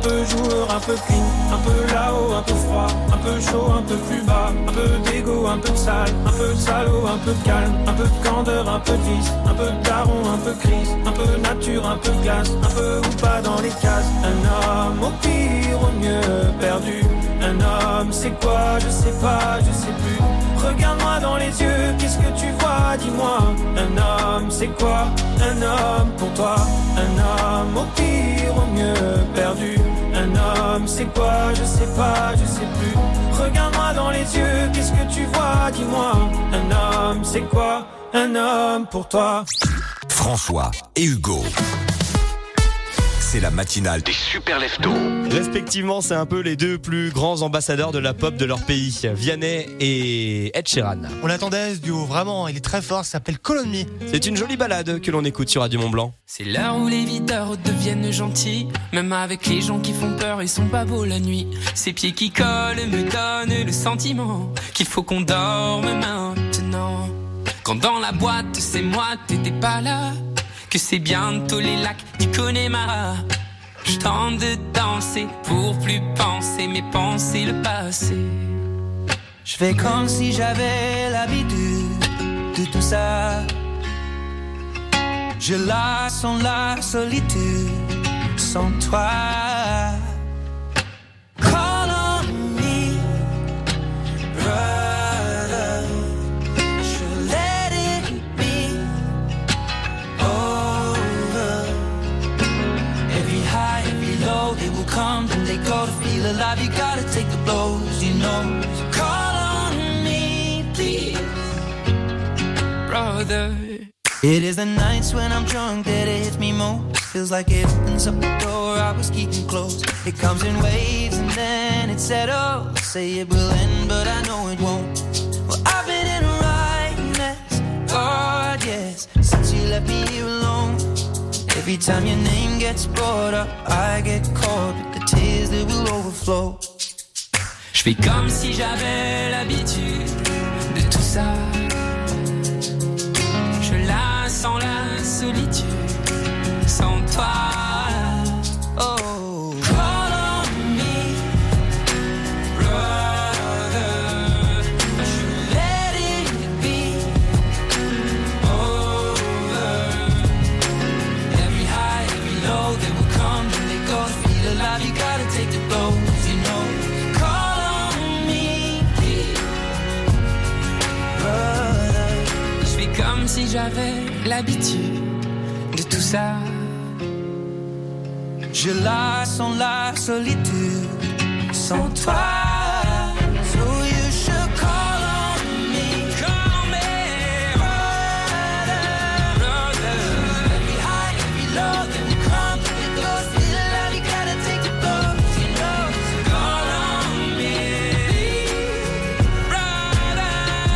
peu joueur, un peu clean, un peu là-haut, un peu froid, un peu chaud, un peu plus bas, un peu d'égo, un peu de sale, un peu de salaud, un peu de calme, un peu de candeur, un peu de vice, un peu de daron, un peu crise, un peu nature, un peu de glace, un peu ou pas dans les cases. Un homme au pire, au mieux perdu. Un homme, c'est quoi? Je sais pas, je sais plus. Regarde-moi dans les yeux, qu'est-ce que tu vois? Dis-moi. Un homme, c'est quoi? Un homme pour toi. Un homme au pire, au mieux perdu. Un homme, c'est quoi? Je sais pas, je sais plus. Regarde-moi dans les yeux, qu'est-ce que tu vois? Dis-moi. Un homme, c'est quoi? Un homme pour toi. François et Hugo. C'est la matinale des super leftos. Respectivement, c'est un peu les deux plus grands ambassadeurs de la pop de leur pays, Vianney et Ed Sheeran. On l'attendait ce duo, vraiment, il est très fort, ça s'appelle Call on Me. C'est une jolie balade que l'on écoute sur Radio Mont-Blanc. C'est l'heure où les videurs deviennent gentils, même avec les gens qui font peur, ils sont pas beaux la nuit. Ces pieds qui collent me donnent le sentiment qu'il faut qu'on dorme maintenant. Quand dans la boîte, c'est moi, t'étais pas là, que c'est bientôt les lacs du Connemara. Je tente de danser pour plus penser, mais penser le passé. Je fais comme si j'avais l'habitude de tout ça. Je la sens la solitude sans toi. Call on me, brother. Je let it be over. Every high, every low, they will come and they go. To feel alive, you gotta take the blows, you know. Call on me, please, brother. It is the nights when I'm drunk that it hits me most. Feels like it opens up the door I was keeping closed. It comes in waves and then it settles. Say it will end, but I know it won't. Well, I've been in a right mess, God, yes, since you left me here alone. Every time your name gets brought up, I get caught with the tears that will overflow. Je fais comme si j'avais l'habitude de tout ça. Je la sens la solitude sans toi. Oh, call on me, brother. Je let it be over. Every high, every low, they will come and they go. To feel alive, you gotta take the blows, you know. Call on me, please, brother. Je fais comme si j'avais l'habitude de tout ça. Je la sens la solitude sans toi. So you should call on me, call on me, brother, brother. Every high, every low, then we come, it goes. Feel alive, you gotta take the blows, you know. So call on me, brother.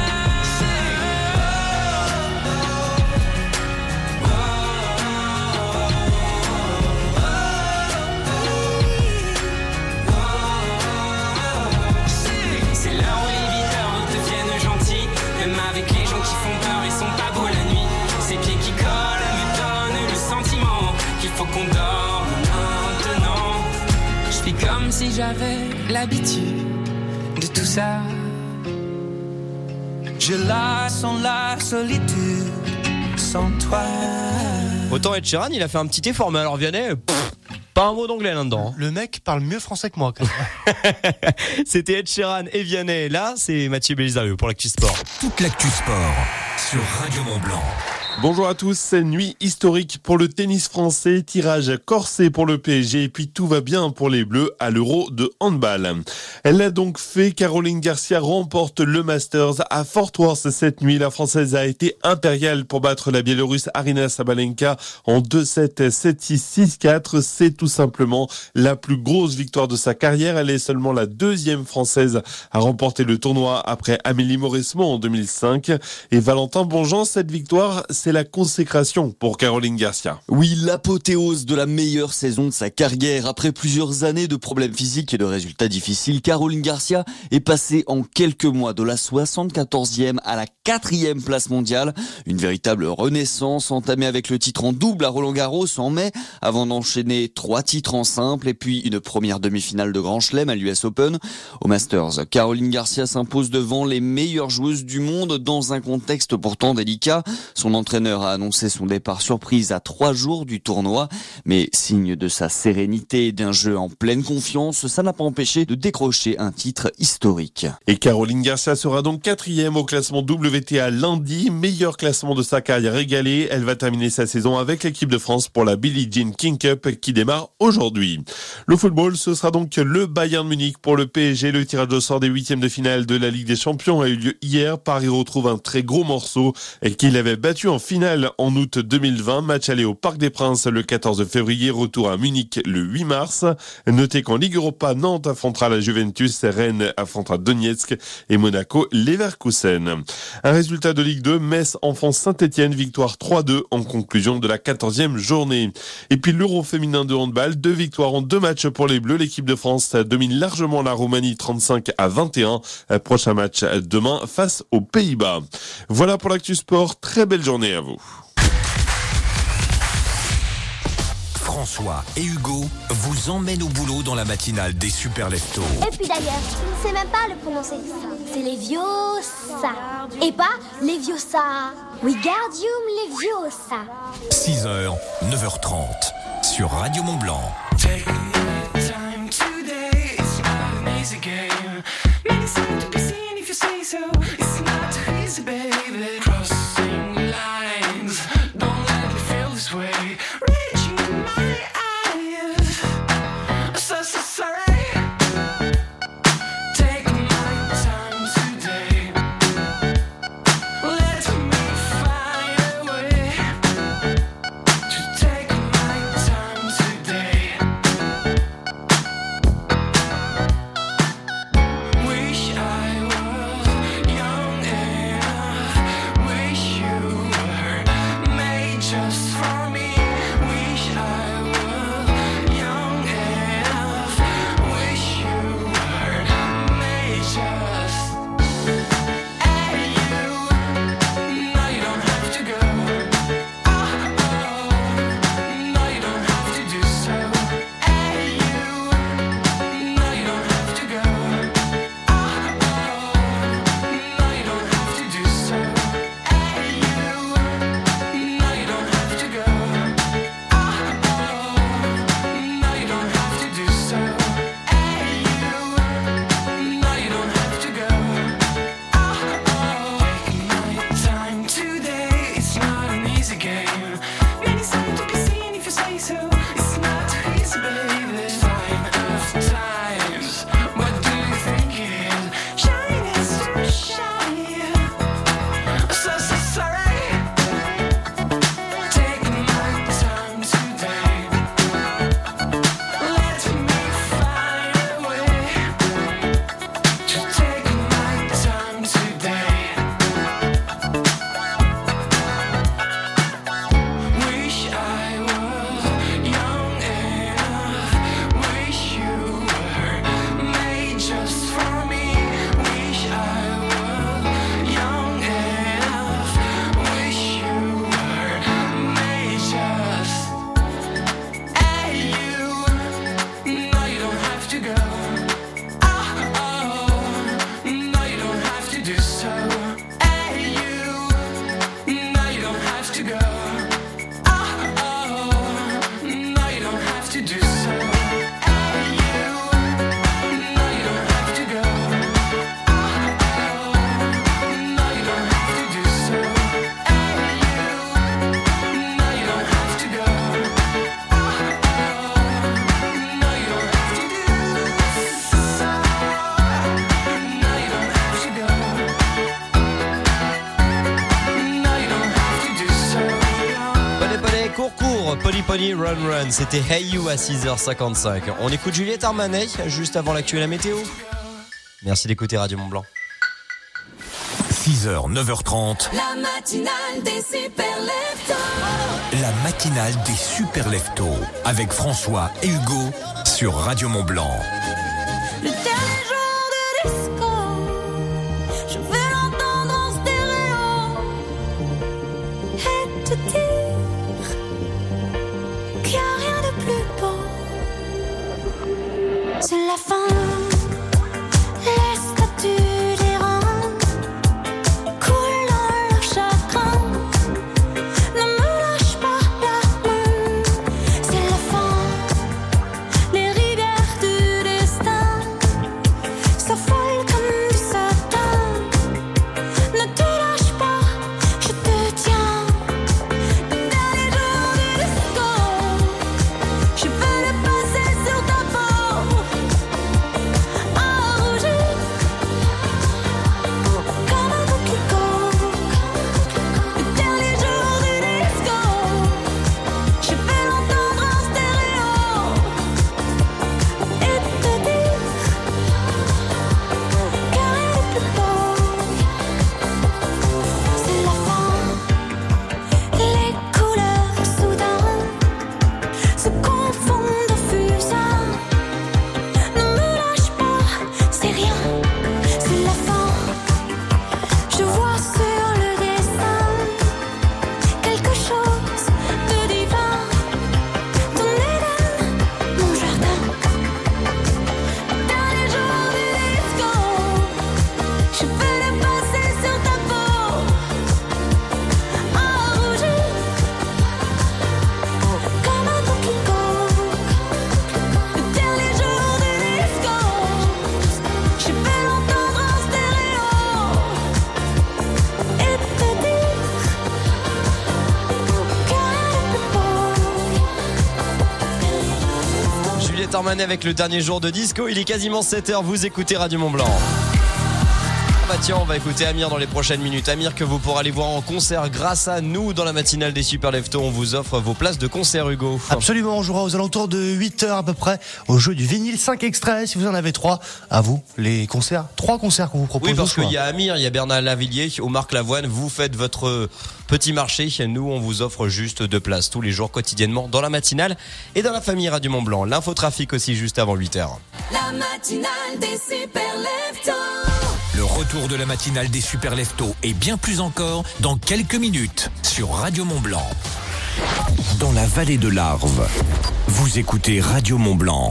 C'est là où les videurs deviennent gentils, même avec les gens qui font peur, ils sont pas beaux la nuit. Ces pieds qui collent me donnent le sentiment qu'il faut qu'on dorme maintenant. Je fais comme si j'avais l'habitude de tout ça. Je la sens la solitude sans toi. Autant Ed Sheeran, il a fait un petit effort, mais alors Vianney, pff, pas un mot d'anglais là-dedans. Le mec parle mieux français que moi, quand même. C'était Ed Sheeran et Vianney. Là, c'est Mathieu Bélisario pour l'actu sport. Toute l'actu sport sur Radio Mont-Blanc. Bonjour à tous, nuit historique pour le tennis français, tirage corsé pour le P S G et puis tout va bien pour les Bleus à l'Euro de handball. Elle l'a donc fait, Caroline Garcia remporte le Masters à Fort Worth cette nuit. La Française a été impériale pour battre la Biélorusse Aryna Sabalenka en deux sept, sept six, six quatre. C'est tout simplement la plus grosse victoire de sa carrière. Elle est seulement la deuxième Française à remporter le tournoi après Amélie Mauresmo en deux mille cinq. Et Valentin Bonjean, cette victoire, c'est c'est la consécration pour Caroline Garcia. Oui, l'apothéose de la meilleure saison de sa carrière. Après plusieurs années de problèmes physiques et de résultats difficiles, Caroline Garcia est passée en quelques mois de la soixante-quatorzième à la quatrième place mondiale. Une véritable renaissance entamée avec le titre en double à Roland-Garros en mai, avant d'enchaîner trois titres en simple et puis une première demi-finale de Grand Chelem à l'U S Open. Au Masters, Caroline Garcia s'impose devant les meilleures joueuses du monde dans un contexte pourtant délicat. Son entraîneur a annoncé son départ surprise à trois jours du tournoi, mais signe de sa sérénité et d'un jeu en pleine confiance, ça n'a pas empêché de décrocher un titre historique. Et Caroline Garcia sera donc quatrième au classement W T A lundi, meilleur classement de sa carrière égalée. Elle va terminer sa saison avec l'équipe de France pour la Billie Jean King Cup qui démarre aujourd'hui. Le football, ce sera donc le Bayern Munich pour le P S G. Le tirage au sort des huitièmes de finale de la Ligue des Champions a eu lieu hier. Paris retrouve un très gros morceau et qu'il avait battu en finale en août deux mille vingt. Match aller au Parc des Princes le quatorze février, retour à Munich le huit mars. Notez qu'en Ligue Europa, Nantes affrontera la Juventus, Rennes affrontera Donetsk et Monaco Leverkusen. Un résultat de Ligue deux, Metz enfonce Saint-Etienne, victoire trois deux en conclusion de la quatorzième journée. Et puis l'Euro féminin de handball, deux victoires en deux matchs pour les Bleus. L'équipe de France domine largement la Roumanie trente-cinq à vingt et un. Prochain match demain face aux Pays-Bas. Voilà pour l'actu sport. Très belle journée à vous. François et Hugo vous emmènent au boulot dans la matinale des Super Leftos. Et puis d'ailleurs, je ne sais même pas le prononcer. C'est les Viosa. Et pas les Viosa. Wingardium Leviosa. six heures, neuf heures trente sur Radio Mont-Blanc. Pony Pony Run Run, c'était Hey You à six heures cinquante-cinq. On écoute Juliette Armanet juste avant l'actu et la météo. Merci d'écouter Radio Mont-Blanc. six heures, neuf heures trente. La matinale des super leftos. La matinale des super leftos. Avec François et Hugo sur Radio Mont-Blanc. Le dernier jour de disco, je veux l'entendre en stéréo et te dire qu'il n'y a rien de plus beau. C'est la fin, les statues des reins coulent dans leur chagrin. Ne me lâche pas la main, c'est la fin. Les rivières du destin s'affolent comme du satin. Ne te lâche pas, je te tiens. Le dernier jour du disco, je veux le passer sur ta peau. À rougir comme un coquelicot. Le dernier jour du disco, je vais l'entendre en stéréo et te dire qu'il n'y a rien de plus beau. C'est la fin, les couleurs soudain se confondent au fusain. Ne me lâche pas, c'est rien, c'est la fin. Je vois sur le dessin quelque chose de divin. Ton Éden, mon jardin. Dernier jour du disco, je veux le passer sur ta peau. À rougir comme un coquelicot. Le dernier jour du disco, je vais l'entendre en stéréo et te dire qu'il n'y a rien de plus beau. Juliette Armanet avec le dernier jour de disco. Il est quasiment sept heures. Vous écoutez Radio Mont-Blanc. Ah bah tiens, on va écouter Amir dans les prochaines minutes. Amir que vous pourrez aller voir en concert grâce à nous dans la matinale des Super Leftos. On vous offre vos places de concert, Hugo. Absolument, on jouera aux alentours de huit heures à peu près au jeu du vinyle cinq extraits. Si vous en avez trois, à vous, les concerts. Trois concerts qu'on vous propose. Oui, parce au choix. qu'il y a Amir, il y a Bernard Lavillier, au Marc Lavoine. Vous faites votre petit marché. Nous, on vous offre juste deux places tous les jours, quotidiennement, dans la matinale et dans la famille Radio Mont-Blanc. L'infotrafic aussi juste avant huit heures. La matinale des super leftos. Le retour de la matinale des super leftos et bien plus encore dans quelques minutes sur Radio Mont-Blanc. Dans la vallée de l'Arve, vous écoutez Radio Mont-Blanc.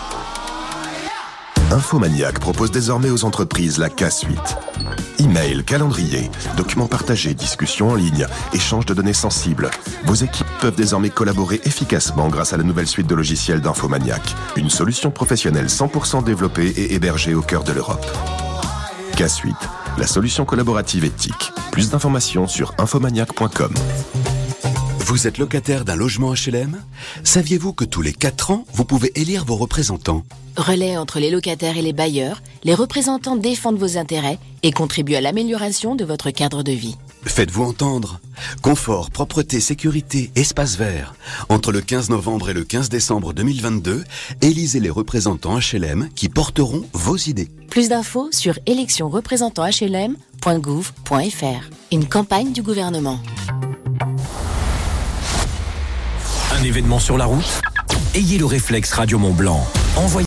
Infomaniac propose désormais aux entreprises la K Suite. Email, calendrier, documents partagés, discussions en ligne, échange de données sensibles. Vos équipes peuvent désormais collaborer efficacement grâce à la nouvelle suite de logiciels d'Infomaniac. Une solution professionnelle cent pour cent développée et hébergée au cœur de l'Europe. K Suite, la solution collaborative éthique. Plus d'informations sur infomaniac point com. Vous êtes locataire d'un logement H L M ? Saviez-vous que tous les quatre ans, vous pouvez élire vos représentants ? Relais entre les locataires et les bailleurs, les représentants défendent vos intérêts et contribuent à l'amélioration de votre cadre de vie. Faites-vous entendre. Confort, propreté, sécurité, espace vert. Entre le quinze novembre et le quinze décembre deux mille vingt-deux, élisez les représentants H L M qui porteront vos idées. Plus d'infos sur élection représentants H L M point gouv point f r. Une campagne du gouvernement. Un événement sur la route ? Ayez le réflexe Radio Mont-Blanc. Envoyez